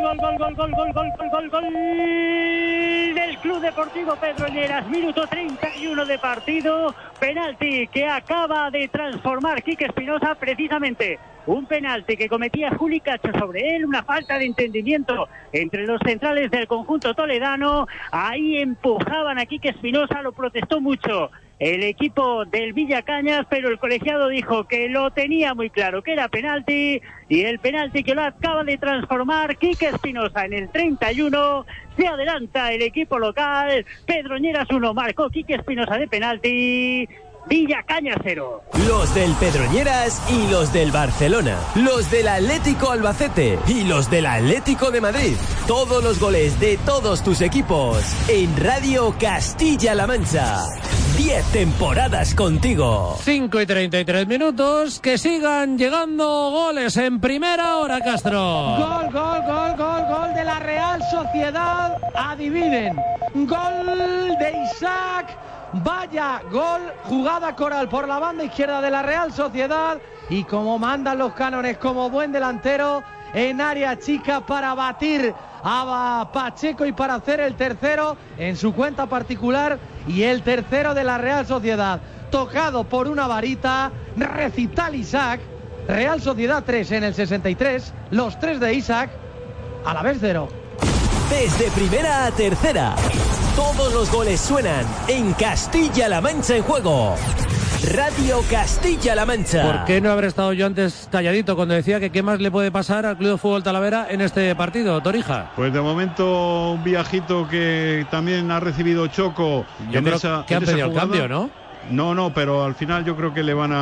del Club Deportivo Pedroñeras, minuto 31 de partido, penalti que acaba de transformar Quique Espinosa, precisamente un penalti que cometía Juli Cacho sobre él, una falta de entendimiento entre los centrales del conjunto toledano. Ahí empujaban a Quique Espinosa, lo protestó mucho el equipo del Villacañas, pero el colegiado dijo que lo tenía muy claro, que era penalti, y el penalti que lo acaba de transformar Quique Espinosa en el 31. Se adelanta el equipo local, Pedroñeras 1, marcó Quique Espinosa de penalti. Villacañas 0. Los del Pedroñeras y los del Barcelona. Los del Atlético Albacete y los del Atlético de Madrid. Todos los goles de todos tus equipos en Radio Castilla-La Mancha. 10 temporadas contigo. 5:33 minutos. Que sigan llegando goles en primera hora, Castro. Gol de la Real Sociedad. Adivinen. Gol de Isaac. Vaya gol, jugada coral por la banda izquierda de la Real Sociedad, y como mandan los cánones, como buen delantero en área chica para batir a Pacheco y para hacer el tercero en su cuenta particular, y el tercero de la Real Sociedad, tocado por una varita, recital Isaac. Real Sociedad 3 en el 63, los 3 de Isaac, a la vez 0. Desde primera a tercera, Todos los goles suenan en Castilla-La Mancha en juego. Radio Castilla-La Mancha. ¿Por qué no habré estado yo antes calladito cuando decía que qué más le puede pasar al Club de Fútbol Talavera en este partido, Torija? Pues de momento un viajito que también ha recibido Choco. Yo creo que han pedido el cambio, ¿no? No, pero al final yo creo que le van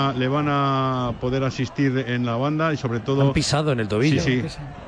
a poder asistir en la banda y sobre todo... Han pisado en el tobillo. Sí.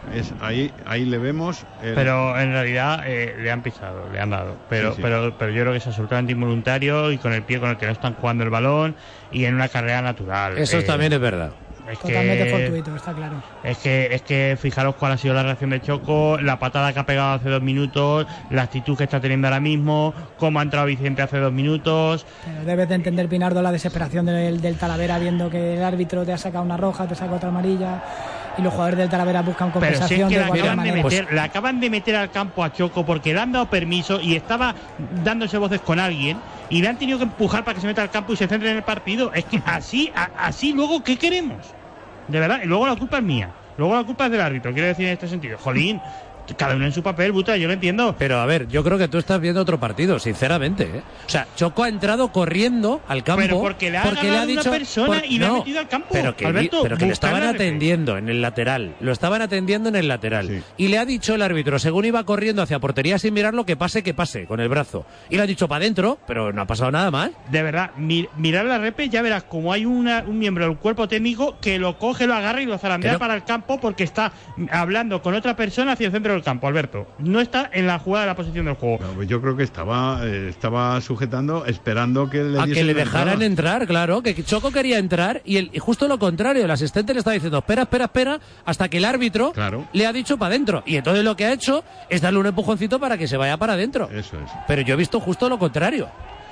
Ahí le vemos. Pero en realidad le han pisado, le han dado. Pero yo creo que es absolutamente involuntario y con el pie con el que no están jugando el balón y en una carrera natural. Eso también es verdad. Totalmente fortuito, está claro. Es que fijaros cuál ha sido la reacción de Choco, la patada que ha pegado hace 2 minutos, la actitud que está teniendo ahora mismo, cómo ha entrado Vicente hace 2 minutos. Pero debes de entender, Pinardo, la desesperación del Talavera, viendo que el árbitro te ha sacado una roja, te saca otra amarilla y los jugadores del Talavera buscan compensación. Pero si es que la acaban de meter al campo a Choco porque le han dado permiso y estaba dándose voces con alguien y le han tenido que empujar para que se meta al campo y se centre en el partido. Es que así luego, ¿qué queremos? De verdad, y luego la culpa es mía. Luego la culpa es del árbitro, quiero decir en este sentido. Jolín, cada uno en su papel, Butra, yo lo entiendo. Pero a ver, yo creo que tú estás viendo otro partido, sinceramente, ¿eh? O sea, Choco ha entrado corriendo al campo. Pero porque le ha dicho una persona y le ha metido al campo. Pero que le estaban atendiendo en el lateral. Lo estaban atendiendo en el lateral. Sí. Y le ha dicho el árbitro, según iba corriendo hacia portería sin mirarlo, que pase con el brazo. Y le ha dicho para adentro, pero no ha pasado nada más. De verdad, mirar la repe, ya verás como hay un miembro del cuerpo técnico que lo coge, lo agarra y lo zarandea para el campo porque está hablando con otra persona hacia el centro del campo, Alberto. No está en la jugada de la posición del juego. No, pues yo creo que estaba sujetando, esperando que le dejaran entrar, claro, que Choco quería entrar y justo lo contrario, el asistente le estaba diciendo espera, hasta que el árbitro le ha dicho para adentro. Y entonces lo que ha hecho es darle un empujoncito para que se vaya para adentro. Eso es. Pero yo he visto justo lo contrario.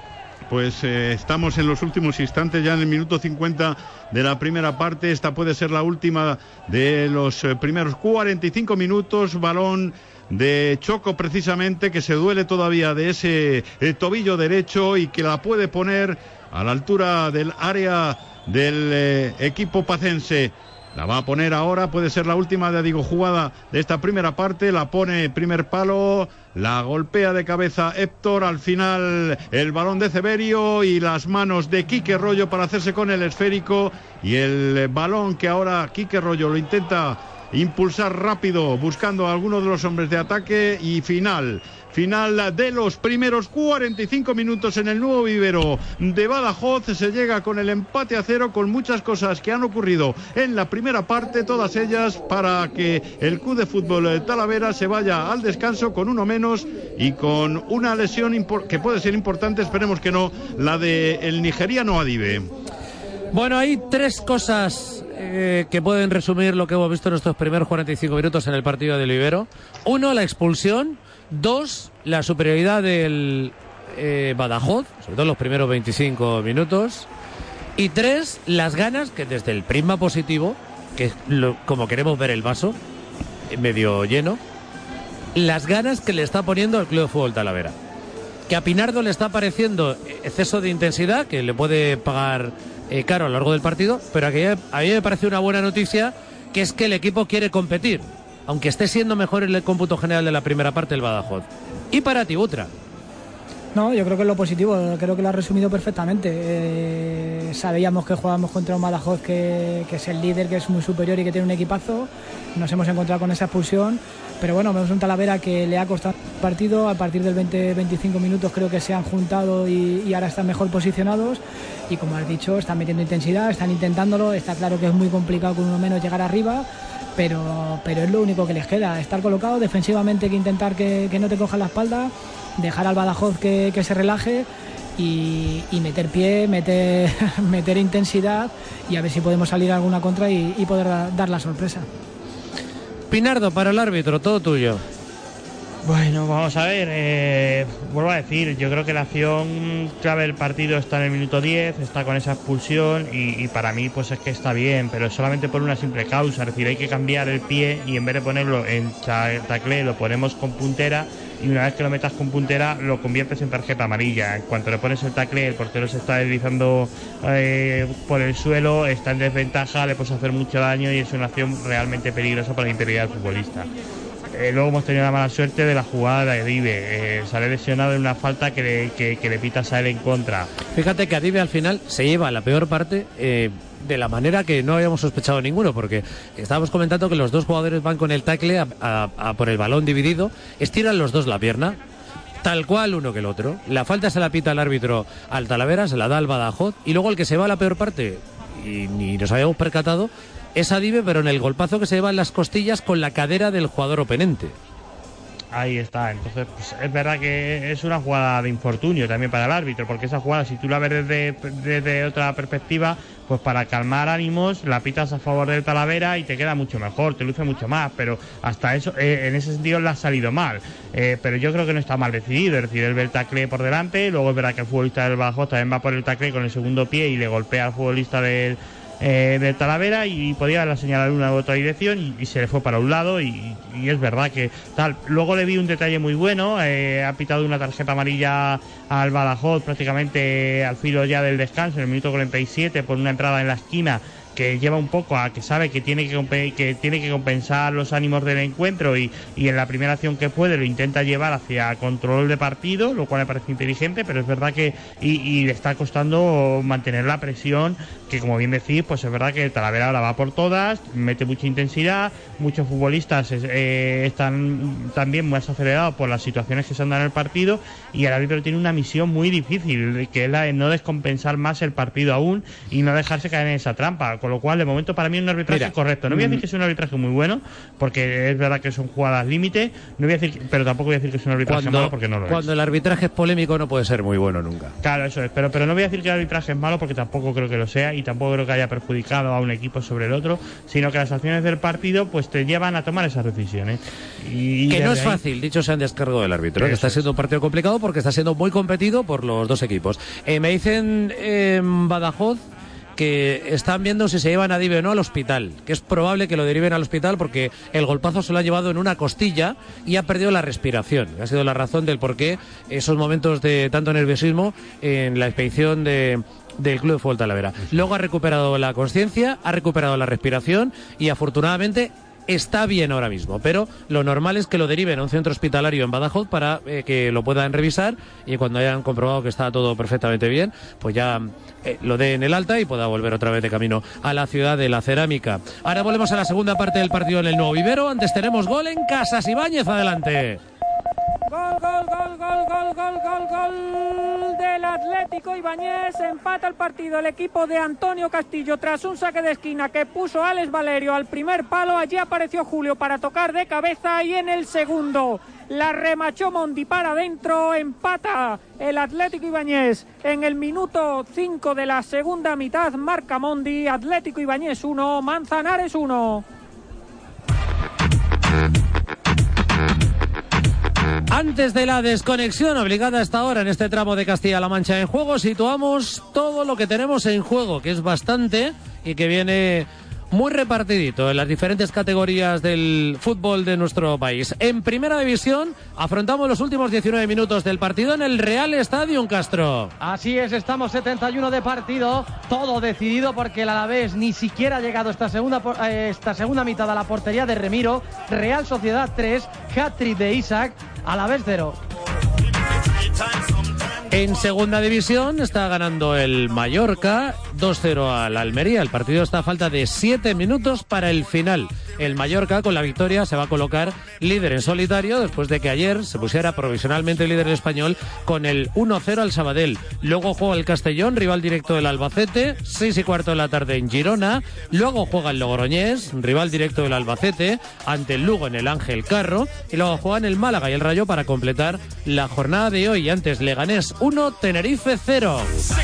Pues estamos en los últimos instantes, ya en el minuto 50 de la primera parte. Esta puede ser la última de los primeros 45 minutos. Balón de Choco, precisamente, que se duele todavía de ese tobillo derecho y que la puede poner a la altura del área del equipo pacense. La va a poner ahora, puede ser la última, jugada de esta primera parte. La pone primer palo, la golpea de cabeza Héctor. Al final el balón de Severio y las manos de Quique Rollo para hacerse con el esférico. Y el balón que ahora Quique Rollo lo intenta impulsar rápido, buscando a alguno de los hombres de ataque. Y final de los primeros 45 minutos en el nuevo vivero de Badajoz. Se llega con el empate a 0, con muchas cosas que han ocurrido en la primera parte, todas ellas para que el Club de Fútbol Talavera se vaya al descanso con uno menos y con una lesión que puede ser importante, esperemos que no, la del nigeriano Adibe. Bueno, hay 3 cosas que pueden resumir lo que hemos visto en estos primeros 45 minutos en el partido del vivero. 1, la expulsión. 2, la superioridad del Badajoz, sobre todo en los primeros 25 minutos. Y 3, las ganas, que desde el prisma positivo, que es como queremos ver el vaso, medio lleno, las ganas que le está poniendo el Club de Fútbol Talavera. Que a Pinardo le está pareciendo exceso de intensidad, que le puede pagar caro a lo largo del partido, pero a mí me parece una buena noticia, que es que el equipo quiere competir, aunque esté siendo mejor en el cómputo general de la primera parte el Badajoz. Y para ti, Butra. No, yo creo que es lo positivo, creo que lo ha resumido perfectamente. Sabíamos que jugábamos contra un Badajoz que es el líder, que es muy superior y que tiene un equipazo. Nos hemos encontrado con esa expulsión, pero bueno, vemos un Talavera que le ha costado el partido. A partir del 20-25 minutos creo que se han juntado y ahora están mejor posicionados. Y como has dicho, están metiendo intensidad, están intentándolo. Está claro que es muy complicado con uno menos llegar arriba. Pero es lo único que les queda, estar colocado defensivamente, que intentar que no te cojan la espalda, dejar al Badajoz que se relaje y meter pie, meter intensidad y a ver si podemos salir a alguna contra y poder dar la sorpresa. Pinardo, para el árbitro, todo tuyo. Bueno, vamos a ver, vuelvo a decir, yo creo que la acción clave del partido está en el minuto 10, está con esa expulsión y para mí pues es que está bien, pero solamente por una simple causa, es decir, hay que cambiar el pie y en vez de ponerlo en taclé lo ponemos con puntera y una vez que lo metas con puntera lo conviertes en tarjeta amarilla. En cuanto le pones el taclé, el portero se está deslizando por el suelo, está en desventaja, le puedes hacer mucho daño y es una acción realmente peligrosa para la integridad del futbolista. luego hemos tenido la mala suerte de la jugada de Adibe. Sale lesionado en una falta que le pita a Sael en contra. Fíjate que Adibe al final se lleva la peor parte de la manera que no habíamos sospechado ninguno, porque estábamos comentando que los dos jugadores van con el tackle a por el balón dividido, estiran los dos la pierna, tal cual uno que el otro. La falta se la pita el árbitro al Talavera, se la da al Badajoz, y luego el que se va a la peor parte, y ni nos habíamos percatado, es Adibe, pero en el golpazo que se lleva en las costillas con la cadera del jugador oponente. Ahí está, entonces pues, es verdad que es una jugada de infortunio también para el árbitro, porque esa jugada, si tú la ves desde otra perspectiva, pues para calmar ánimos la pitas a favor del Talavera y te queda mucho mejor, te luce mucho más, pero hasta eso, en ese sentido le ha salido mal, pero yo creo que no está mal decidido, es decir, él ve el tackle por delante, luego es verdad que el futbolista del Badajoz también va por el tackle con el segundo pie y le golpea al futbolista del Talavera y podía haberla señalar una u otra dirección y se le fue para un lado y es verdad que tal. Luego le vi un detalle muy bueno, ha pitado una tarjeta amarilla al Badajoz prácticamente al filo ya del descanso en el minuto 47 por una entrada en la esquina que lleva un poco a que sabe que tiene que compensar los ánimos del encuentro y en la primera acción que puede lo intenta llevar hacia control de partido, lo cual me parece inteligente, pero es verdad que y le está costando mantener la presión, que como bien decís, pues es verdad que Talavera ahora va por todas, mete mucha intensidad, muchos futbolistas están también más acelerados por las situaciones que se han dado en el partido y el árbitro tiene una misión muy difícil, que es la de no descompensar más el partido aún y no dejarse caer en esa trampa. Con lo cual, de momento, para mí es un arbitraje correcto. No voy a decir que es un arbitraje muy bueno, porque es verdad que son jugadas límite, no voy a decir, pero tampoco voy a decir que es un arbitraje malo, porque no lo es. Cuando el arbitraje es polémico no puede ser muy bueno nunca. Claro, eso es, pero no voy a decir que el arbitraje es malo, porque tampoco creo que lo sea, y tampoco creo que haya perjudicado a un equipo sobre el otro, sino que las acciones del partido pues te llevan a tomar esas decisiones. Y que no es fácil, dicho sea en descargo del árbitro, que está siendo un partido complicado porque está siendo muy competido por los dos equipos. Me dicen Badajoz que están viendo si se llevan a Adibe o no al hospital, que es probable que lo deriven al hospital porque el golpazo se lo ha llevado en una costilla y ha perdido la respiración. Ha sido la razón del por qué esos momentos de tanto nerviosismo en la expedición del Club de Fútbol Talavera. Luego ha recuperado la conciencia, ha recuperado la respiración y afortunadamente está bien ahora mismo, pero lo normal es que lo deriven a un centro hospitalario en Badajoz para que lo puedan revisar y cuando hayan comprobado que está todo perfectamente bien, pues ya lo den el alta y pueda volver otra vez de camino a la ciudad de la cerámica. Ahora volvemos a la segunda parte del partido en el Nuevo Vivero. Antes tenemos gol en Casas Ibáñez, adelante. Gol del Atlético Ibáñez, empata el partido el equipo de Antonio Castillo tras un saque de esquina que puso Alex Valerio al primer palo. Allí apareció Julio para tocar de cabeza y en el segundo la remachó Mondi para adentro. Empata el Atlético Ibáñez en el minuto 5 de la segunda mitad. Marca Mondi. Atlético Ibáñez 1, Manzanares 1. Antes de la desconexión obligada hasta ahora en este tramo de Castilla-La Mancha en juego, situamos todo lo que tenemos en juego, que es bastante y que viene muy repartidito en las diferentes categorías del fútbol de nuestro país. En Primera División afrontamos los últimos 19 minutos del partido en el Real Stadium, Castro. Así es, estamos 71 de partido, todo decidido porque el Alavés ni siquiera ha llegado esta segunda mitad a la portería de Remiro. Real Sociedad 3, hat-trick de Isaac, Alavés 0. En Segunda División está ganando el Mallorca 2-0 al Almería. El partido está a falta de 7 minutos para el final. El Mallorca con la victoria se va a colocar líder en solitario después de que ayer se pusiera provisionalmente líder español con el 1-0 al Sabadell. Luego juega el Castellón, rival directo del Albacete, 6:15 de la tarde en Girona. Luego juega el Logroñés, rival directo del Albacete, ante el Lugo en el Ángel Carro. Y luego juegan el Málaga y el Rayo para completar la jornada de hoy. Antes Leganés 1, Tenerife 0.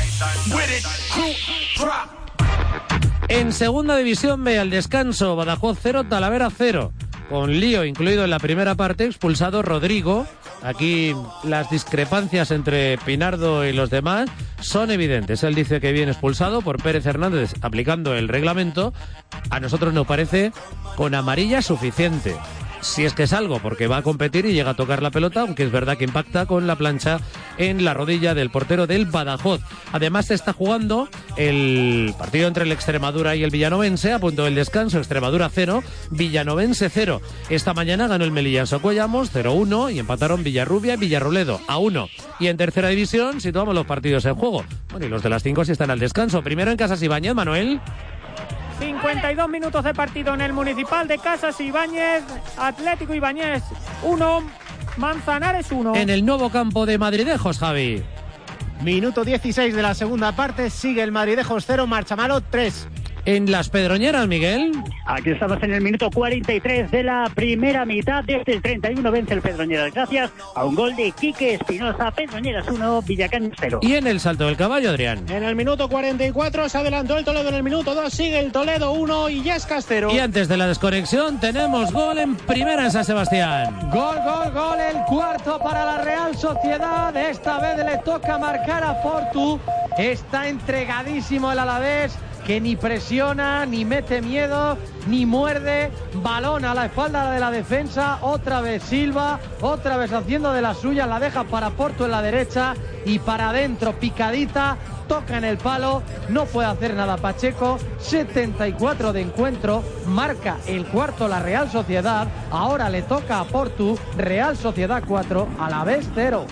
En Segunda División B, al descanso, Badajoz 0, Talavera 0. Con lío incluido en la primera parte, expulsado Rodrigo. Aquí las discrepancias entre Pinardo y los demás son evidentes. Él dice que viene expulsado por Pérez Hernández aplicando el reglamento. A nosotros nos parece con amarilla suficiente. si es que es algo, porque va a competir y llega a tocar la pelota, aunque es verdad que impacta con la plancha en la rodilla del portero del Badajoz. Además se está jugando el partido entre el Extremadura y el Villanovense, a punto del descanso, Extremadura 0, Villanovense 0. Esta mañana ganó el Melilla Socuellamos 0-1 y empataron Villarrubia y Villarroledo a 1. Y en tercera división situamos los partidos en juego. Bueno, y los de las 5 sí están al descanso. Primero en Casas Ibáñez, Manuel. 52 minutos de partido en el Municipal de Casas Ibáñez. Atlético Ibáñez 1, Manzanares 1. En el nuevo campo de Madridejos, Javi. Minuto 16 de la segunda parte, sigue el Madridejos 0, Marchamalo 3. En las Pedroñeras, Miguel. Aquí estamos en el minuto 43 de la primera mitad. Desde el 31 vence el Pedroñeras gracias a un gol de Quique Espinosa. Pedroñeras 1, Villacañas 0. Y en el Salto del Caballo, Adrián. En el minuto 44 se adelantó el Toledo, en el minuto 2 sigue el Toledo 1 y Illescas 0. Y antes de la desconexión tenemos gol en primera en San Sebastián. Gol, el cuarto para la Real Sociedad. Esta vez le toca marcar a Portu. Está entregadísimo el Alavés, que ni presiona, ni mete miedo, ni muerde. Balón a la espalda de la defensa, otra vez Silva, otra vez haciendo de las suyas, la deja para Portu en la derecha y para adentro, picadita, toca en el palo, no puede hacer nada Pacheco. 74 de encuentro, marca el cuarto la Real Sociedad, ahora le toca a Portu. Real Sociedad 4, Alavés 0.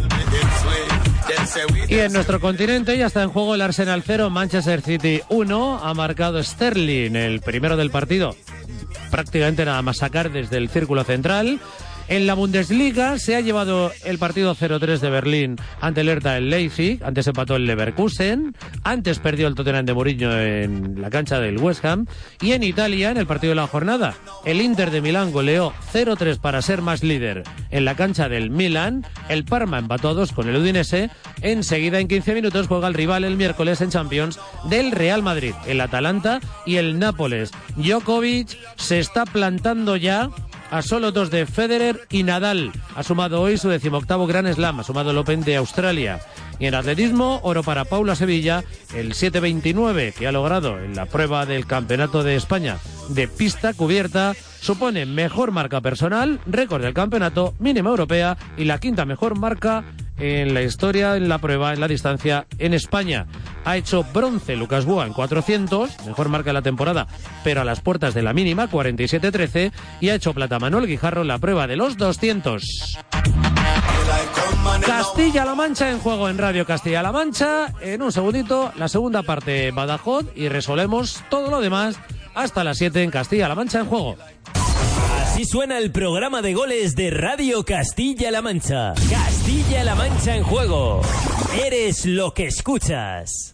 Y en nuestro continente ya está en juego el Arsenal 0, Manchester City 1. Ha marcado Sterling, el primero del partido. Prácticamente nada más sacar desde el círculo central. En la Bundesliga se ha llevado el partido 0-3 de Berlín ante el Hertha el Leipzig. Antes empató el Leverkusen. Antes perdió el Tottenham de Mourinho en la cancha del West Ham. Y en Italia, en el partido de la jornada, el Inter de Milán goleó 0-3 para ser más líder en la cancha del Milan. El Parma empató a 2 con el Udinese. Enseguida, en 15 minutos, juega el rival el miércoles en Champions del Real Madrid, el Atalanta y el Nápoles. Djokovic se está plantando ya a solo 2 de Federer y Nadal. Ha sumado hoy su 18º Grand Slam, ha sumado el Open de Australia. Y en atletismo, oro para Paula Sevilla, el 7.29 que ha logrado en la prueba del Campeonato de España de pista cubierta, supone mejor marca personal, récord del campeonato, mínima europea y la quinta mejor marca en la historia, en la prueba, en la distancia en España. Ha hecho bronce Lucas Bua en 400, mejor marca de la temporada, pero a las puertas de la mínima, 47-13, y ha hecho plata Manuel Guijarro en la prueba de los 200. Castilla-La Mancha en juego en Radio Castilla-La Mancha. En un segundito, la segunda parte Badajoz y resolvemos todo lo demás hasta las 7 en Castilla-La Mancha en juego. Así suena el programa de goles de Radio Castilla-La Mancha. Castilla-La Mancha en juego. Eres lo que escuchas.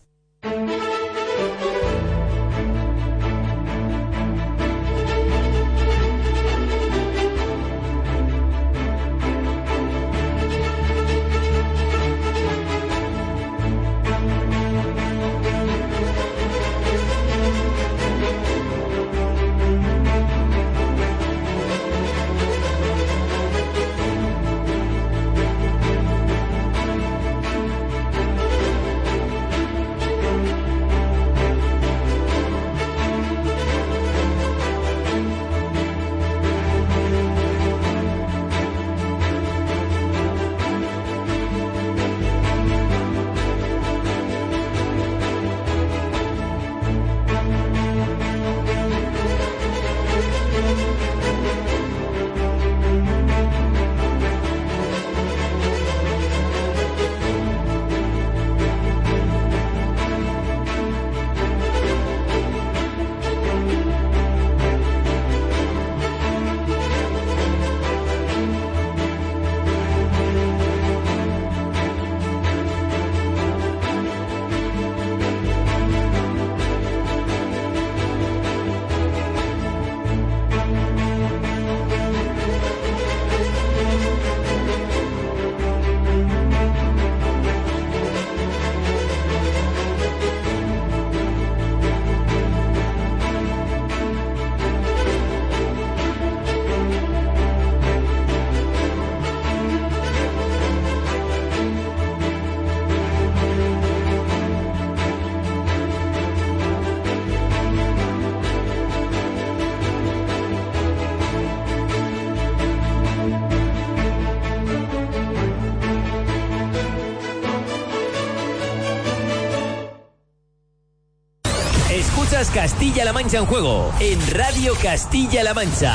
Escuchas Castilla-La Mancha en juego en Radio Castilla-La Mancha.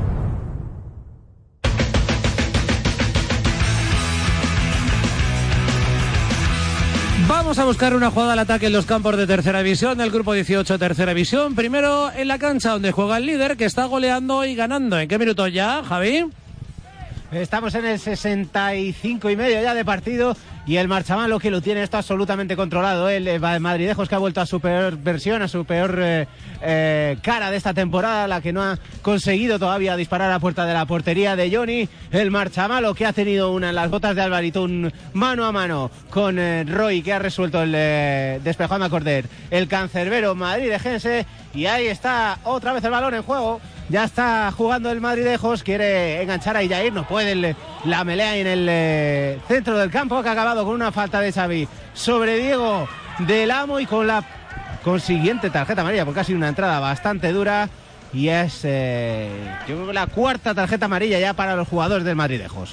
Vamos a buscar una jugada al ataque en los campos de tercera división, del grupo 18 tercera división. Primero en la cancha donde juega el líder, que está goleando y ganando. ¿En qué minuto ya, Javi? Estamos en el 65 y medio ya de partido y el Marchamalo que lo tiene esto absolutamente controlado. El Madridejos que ha vuelto a su peor versión, a su peor cara de esta temporada, la que no ha conseguido todavía disparar a puerta de la portería de Johnny. El Marchamalo que ha tenido una en las botas de Alvarito, un mano a mano con Roy, que ha resuelto el despejando a Corder. El cancerbero madridejense, y ahí está otra vez el balón en juego. Ya está jugando el Madridejos, quiere enganchar a Iyair, no puede, la melea en el centro del campo, que ha acabado con una falta de Xavi sobre Diego del Amo, y con la consiguiente tarjeta amarilla, porque ha sido una entrada bastante dura, y es yo creo que la cuarta tarjeta amarilla ya para los jugadores del Madridejos.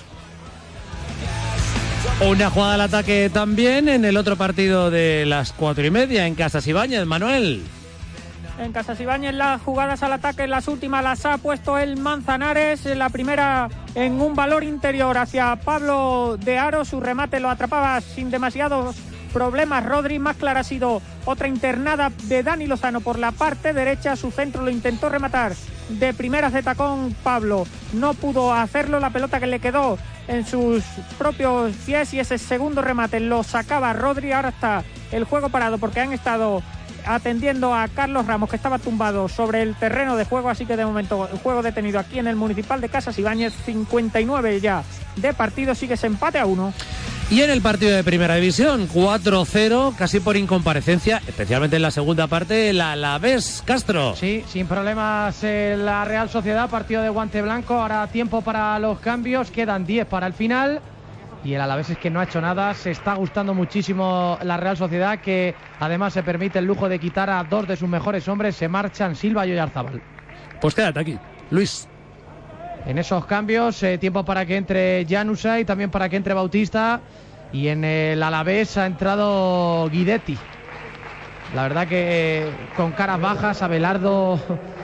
Una jugada al ataque también en el otro partido de las 4:30 en Casas Ibáñez, Manuel. En Casas Ibáñez las jugadas al ataque, las últimas las ha puesto el Manzanares. La primera en un valor interior hacia Pablo de Aro, su remate lo atrapaba sin demasiados problemas Rodri. Más clara ha sido otra internada de Dani Lozano por la parte derecha, su centro lo intentó rematar de primera de tacón Pablo, no pudo hacerlo, la pelota que le quedó en sus propios pies, y ese segundo remate lo sacaba Rodri. Ahora está el juego parado porque han estado atendiendo a Carlos Ramos, que estaba tumbado sobre el terreno de juego, así que de momento el juego detenido aquí en el Municipal de Casas Ibáñez. 59 ya de partido, sigue ese empate a 1. Y en el partido de primera división, 4-0, casi por incomparecencia, especialmente en la segunda parte, el Alavés, Castro. Sí, sin problemas la Real Sociedad, partido de guante blanco, ahora tiempo para los cambios, quedan 10 para el final. Y el Alavés es que no ha hecho nada, se está gustando muchísimo la Real Sociedad, que además se permite el lujo de quitar a dos de sus mejores hombres, se marchan Silva y Oyarzabal. Pues quédate aquí, Luis. En esos cambios, tiempo para que entre Januzaj y también para que entre Bautista, y en el Alavés ha entrado Guidetti. La verdad que con caras bajas, Abelardo,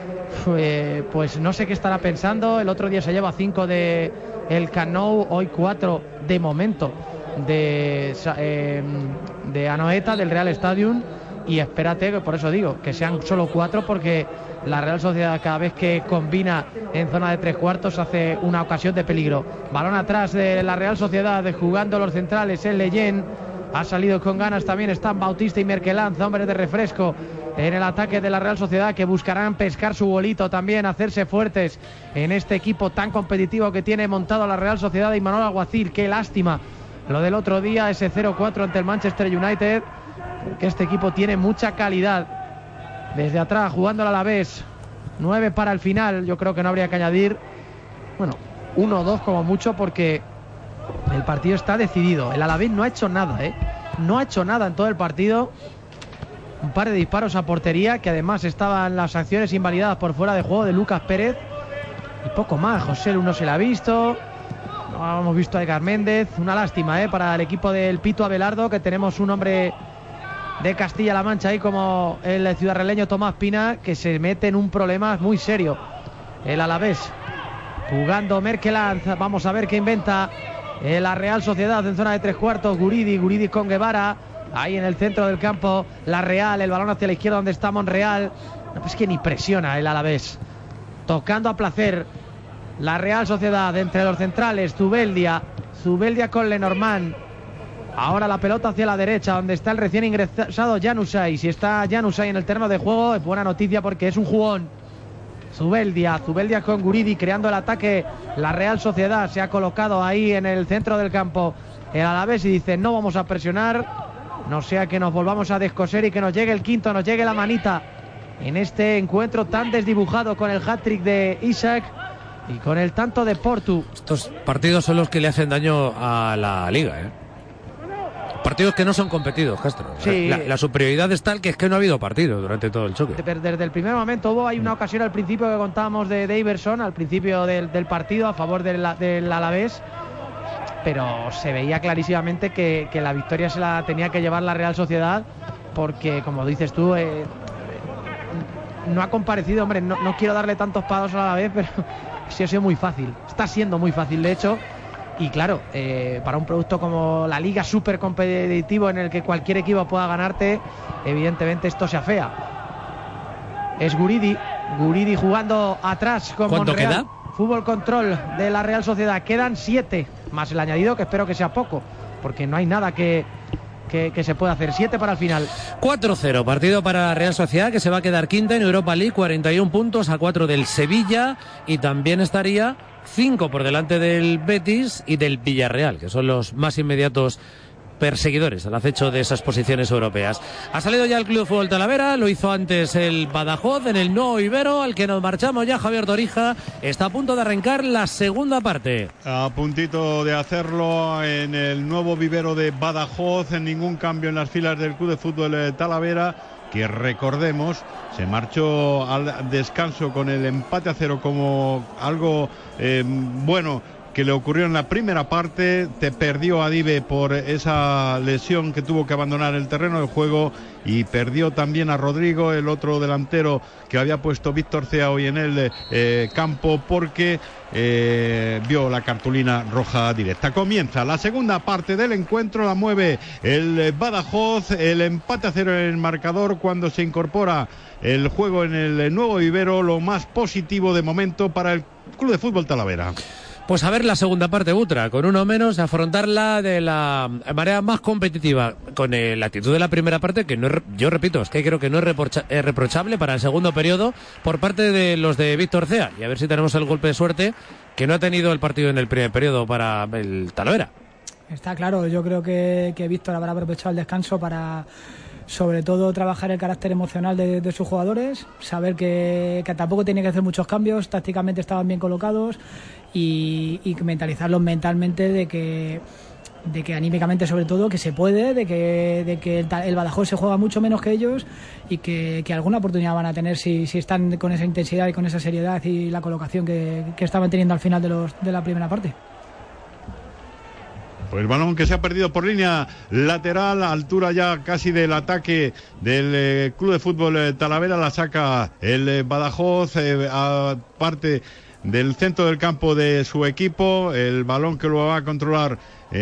pues no sé qué estará pensando. El otro día se lleva 5 de el Camp Nou, hoy 4 de momento de Anoeta, del Real Stadium, y espérate, que por eso digo que sean solo 4, porque la Real Sociedad cada vez que combina en zona de 3/4 hace una ocasión de peligro. Balón atrás de la Real Sociedad, jugando los centrales, el Leyen ha salido con ganas, también están Bautista y Merkelanz, hombres de refresco en el ataque de la Real Sociedad, que buscarán pescar su bolito también, hacerse fuertes en este equipo tan competitivo que tiene montado la Real Sociedad y Manuel Alguacil. Qué lástima lo del otro día, ese 0-4 ante el Manchester United, porque este equipo tiene mucha calidad. Desde atrás, jugando al Alavés, 9 para el final, yo creo que no habría que añadir, bueno, 1 o 2 como mucho, porque el partido está decidido. El Alavés no ha hecho nada, no ha hecho nada en todo el partido. Un par de disparos a portería, que además estaban las acciones invalidadas por fuera de juego de Lucas Pérez, y poco más. José Lu no se la ha visto, no hemos visto a Edgar Méndez. Una lástima para el equipo del Pito Abelardo, que tenemos un hombre de Castilla-La Mancha ahí como el ciudadraleño Tomás Pina, que se mete en un problema muy serio. El Alavés jugando Merkelanz, vamos a ver qué inventa la Real Sociedad en zona de 3/4. Guridi con Guevara ahí en el centro del campo. La Real, el balón hacia la izquierda donde está Monreal. No, pues que ni presiona el Alavés, tocando a placer la Real Sociedad entre los centrales. Zubeldia con Lenormand. Ahora la pelota hacia la derecha, donde está el recién ingresado Januzaj. Si está Januzaj en el terreno de juego, es buena noticia porque es un jugón. Zubeldia con Guridi creando el ataque. La Real Sociedad se ha colocado ahí en el centro del campo el Alavés, y dice: no vamos a presionar, no sea que nos volvamos a descoser y que nos llegue el quinto, nos llegue la manita en este encuentro tan desdibujado, con el hat-trick de Isaac y con el tanto de Portu. Estos partidos son los que le hacen daño a la Liga, Partidos que no son competidos, Castro. Sí. La superioridad es tal que es que no ha habido partido durante todo el choque. Desde el primer momento hay una ocasión al principio que contábamos de Iverson, al principio del partido, a favor del Alavés, pero se veía clarísimamente que la victoria se la tenía que llevar la Real Sociedad, porque, como dices tú, no ha comparecido, hombre, no quiero darle tantos palos a la vez, pero sí ha sido muy fácil. Está siendo muy fácil, de hecho. Y claro, para un producto como la Liga, súper competitivo, en el que cualquier equipo pueda ganarte, evidentemente esto se afea. Es Guridi jugando atrás con ¿Cuánto Monreal. queda? Fútbol control de la Real Sociedad. Quedan 7, más el añadido, que espero que sea poco, porque no hay nada que se pueda hacer. 7 para el final. 4-0, partido para la Real Sociedad, que se va a quedar quinta en Europa League, 41 puntos a 4 del Sevilla, y también estaría 5 por delante del Betis y del Villarreal, que son los más inmediatos perseguidores al acecho de esas posiciones europeas. Ha salido ya el Club de Fútbol Talavera, lo hizo antes el Badajoz en el Nuevo Ibero, al que nos marchamos ya. Javier Torija está a punto de arrancar la segunda parte. A puntito de hacerlo en el Nuevo Vivero de Badajoz, en ningún cambio en las filas del Club de Fútbol Talavera, que recordemos se marchó al descanso con el empate a 0 como algo bueno que le ocurrió en la primera parte. Te perdió Adive por esa lesión, que tuvo que abandonar el terreno de juego, y perdió también a Rodrigo, el otro delantero que había puesto Víctor Cea hoy en el campo, porque vio la cartulina roja directa. Comienza la segunda parte del encuentro, la mueve el Badajoz, el empate a 0 en el marcador cuando se incorpora el juego en el Nuevo Vivero, lo más positivo de momento para el Club de Fútbol Talavera. Pues a ver la segunda parte, Butra, con uno menos, afrontarla de la manera más competitiva, con la actitud de la primera parte, que no es, yo repito, es que creo que no es reprochable para el segundo periodo por parte de los de Víctor Cea, y a ver si tenemos el golpe de suerte que no ha tenido el partido en el primer periodo para el Talavera. Está claro, yo creo que Víctor habrá aprovechado el descanso para, sobre todo, trabajar el carácter emocional de sus jugadores, saber que tampoco tiene que hacer muchos cambios, tácticamente estaban bien colocados, y mentalizarlos mentalmente de que anímicamente, sobre todo, que se puede, de que el Badajoz se juega mucho menos que ellos, y que alguna oportunidad van a tener si están con esa intensidad y con esa seriedad y la colocación que estaban teniendo al final de la primera parte. Pues el balón que se ha perdido por línea lateral, a altura ya casi del ataque del Club de Fútbol Talavera, la saca el Badajoz a parte del centro del campo de su equipo. El balón que lo va a controlar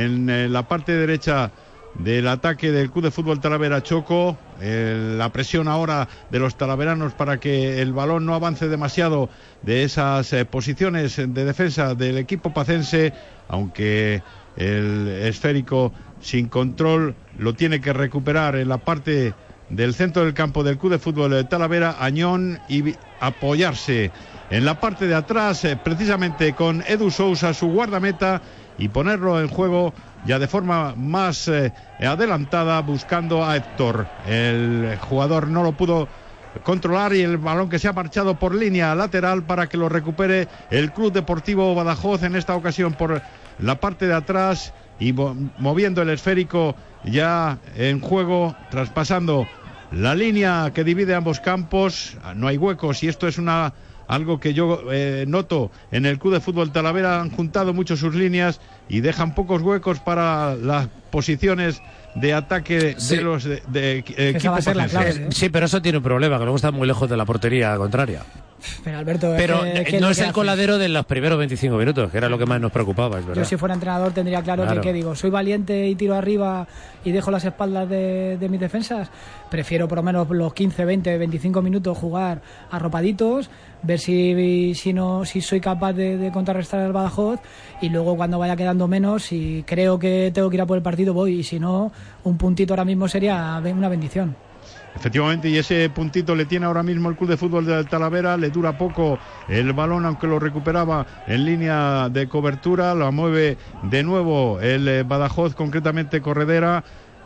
en la parte derecha del ataque del Club de Fútbol Talavera, Choco. La presión ahora de los talaveranos para que el balón no avance demasiado de esas posiciones de defensa del equipo pacense, aunque el esférico sin control lo tiene que recuperar en la parte del centro del campo del Club de Fútbol Talavera Añón, y apoyarse en la parte de atrás precisamente con Edu Sousa, su guardameta, y ponerlo en juego ya de forma más adelantada, buscando a Héctor. El jugador no lo pudo controlar, y el balón que se ha marchado por línea lateral para que lo recupere el Club Deportivo Badajoz, en esta ocasión por la parte de atrás, y moviendo el esférico ya en juego, traspasando la línea que divide ambos campos. No hay huecos, y esto es algo que yo noto en el Club de Fútbol Talavera. Han juntado mucho sus líneas y dejan pocos huecos para las posiciones de ataque de los equipo pacense. Sí, pero eso tiene un problema, que luego está muy lejos de la portería contraria. Pero Alberto, no es el coladero de los primeros 25 minutos, que era lo que más nos preocupaba, es verdad. Yo, si fuera entrenador, tendría claro que digo, soy valiente y tiro arriba y dejo las espaldas de mis defensas. Prefiero por lo menos los 15, 20, 25 minutos jugar arropaditos, ver si soy capaz de contrarrestar al Badajoz, y luego, cuando vaya quedando menos, si creo que tengo que ir a por el partido, voy, y si no, un puntito ahora mismo sería una bendición. Efectivamente, y ese puntito le tiene ahora mismo el Club de Fútbol de Talavera. Le dura poco el balón, aunque lo recuperaba en línea de cobertura. Lo mueve de nuevo el Badajoz, concretamente Corredera.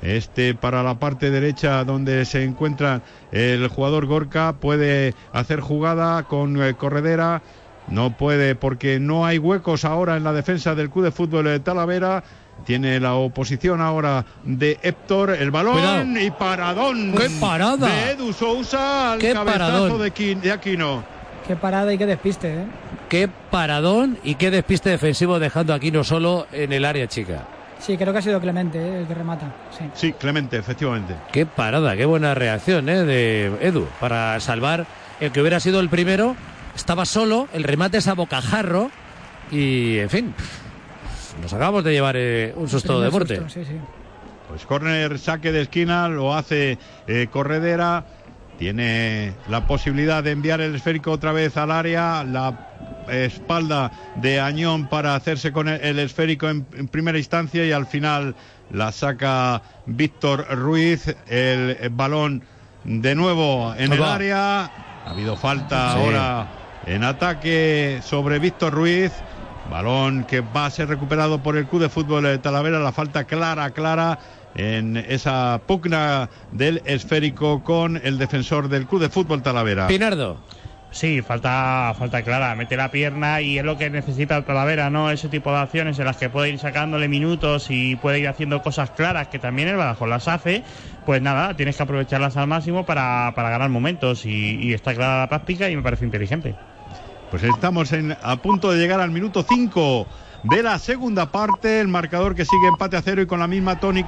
Para la parte derecha, donde se encuentra el jugador Gorka. Puede hacer jugada con Corredera. No puede, porque no hay huecos ahora en la defensa del Club de Fútbol de Talavera. Tiene la oposición ahora de Héctor. El balón. Cuidado. Y paradón. ¡Qué parada! De Edu Sousa al cabezazo de Aquino. Qué parada y qué despiste, ¿eh? Qué paradón y qué despiste defensivo, dejando a Aquino solo en el área chica. Sí, creo que ha sido Clemente el que remata. Sí, Clemente, efectivamente. Qué parada, qué buena reacción de Edu para salvar el que hubiera sido el primero estaba solo, el remate es a bocajarro y, en fin, nos acabamos de llevar un susto de muerte. Pues córner, saque de esquina, lo hace Corredera. Tiene la posibilidad de enviar el esférico otra vez al área. La espalda de Añón para hacerse con el esférico en primera instancia y al final la saca Víctor Ruiz. El balón de nuevo en el área. Ha habido falta ahora en ataque sobre Víctor Ruiz. Balón que va a ser recuperado por el Club de Fútbol de Talavera. La falta clara en esa pugna del esférico con el defensor del Club de Fútbol Talavera. Pinardo. Sí, falta clara, mete la pierna y es lo que necesita el Talavera, ¿no? Ese tipo de acciones en las que puede ir sacándole minutos y puede ir haciendo cosas claras que también el Badajoz las hace. Pues nada, tienes que aprovecharlas al máximo para ganar momentos y está clara la práctica y me parece inteligente. Pues estamos a punto de llegar al minuto 5 de la segunda parte. El marcador que sigue empate a 0 y con la misma tónica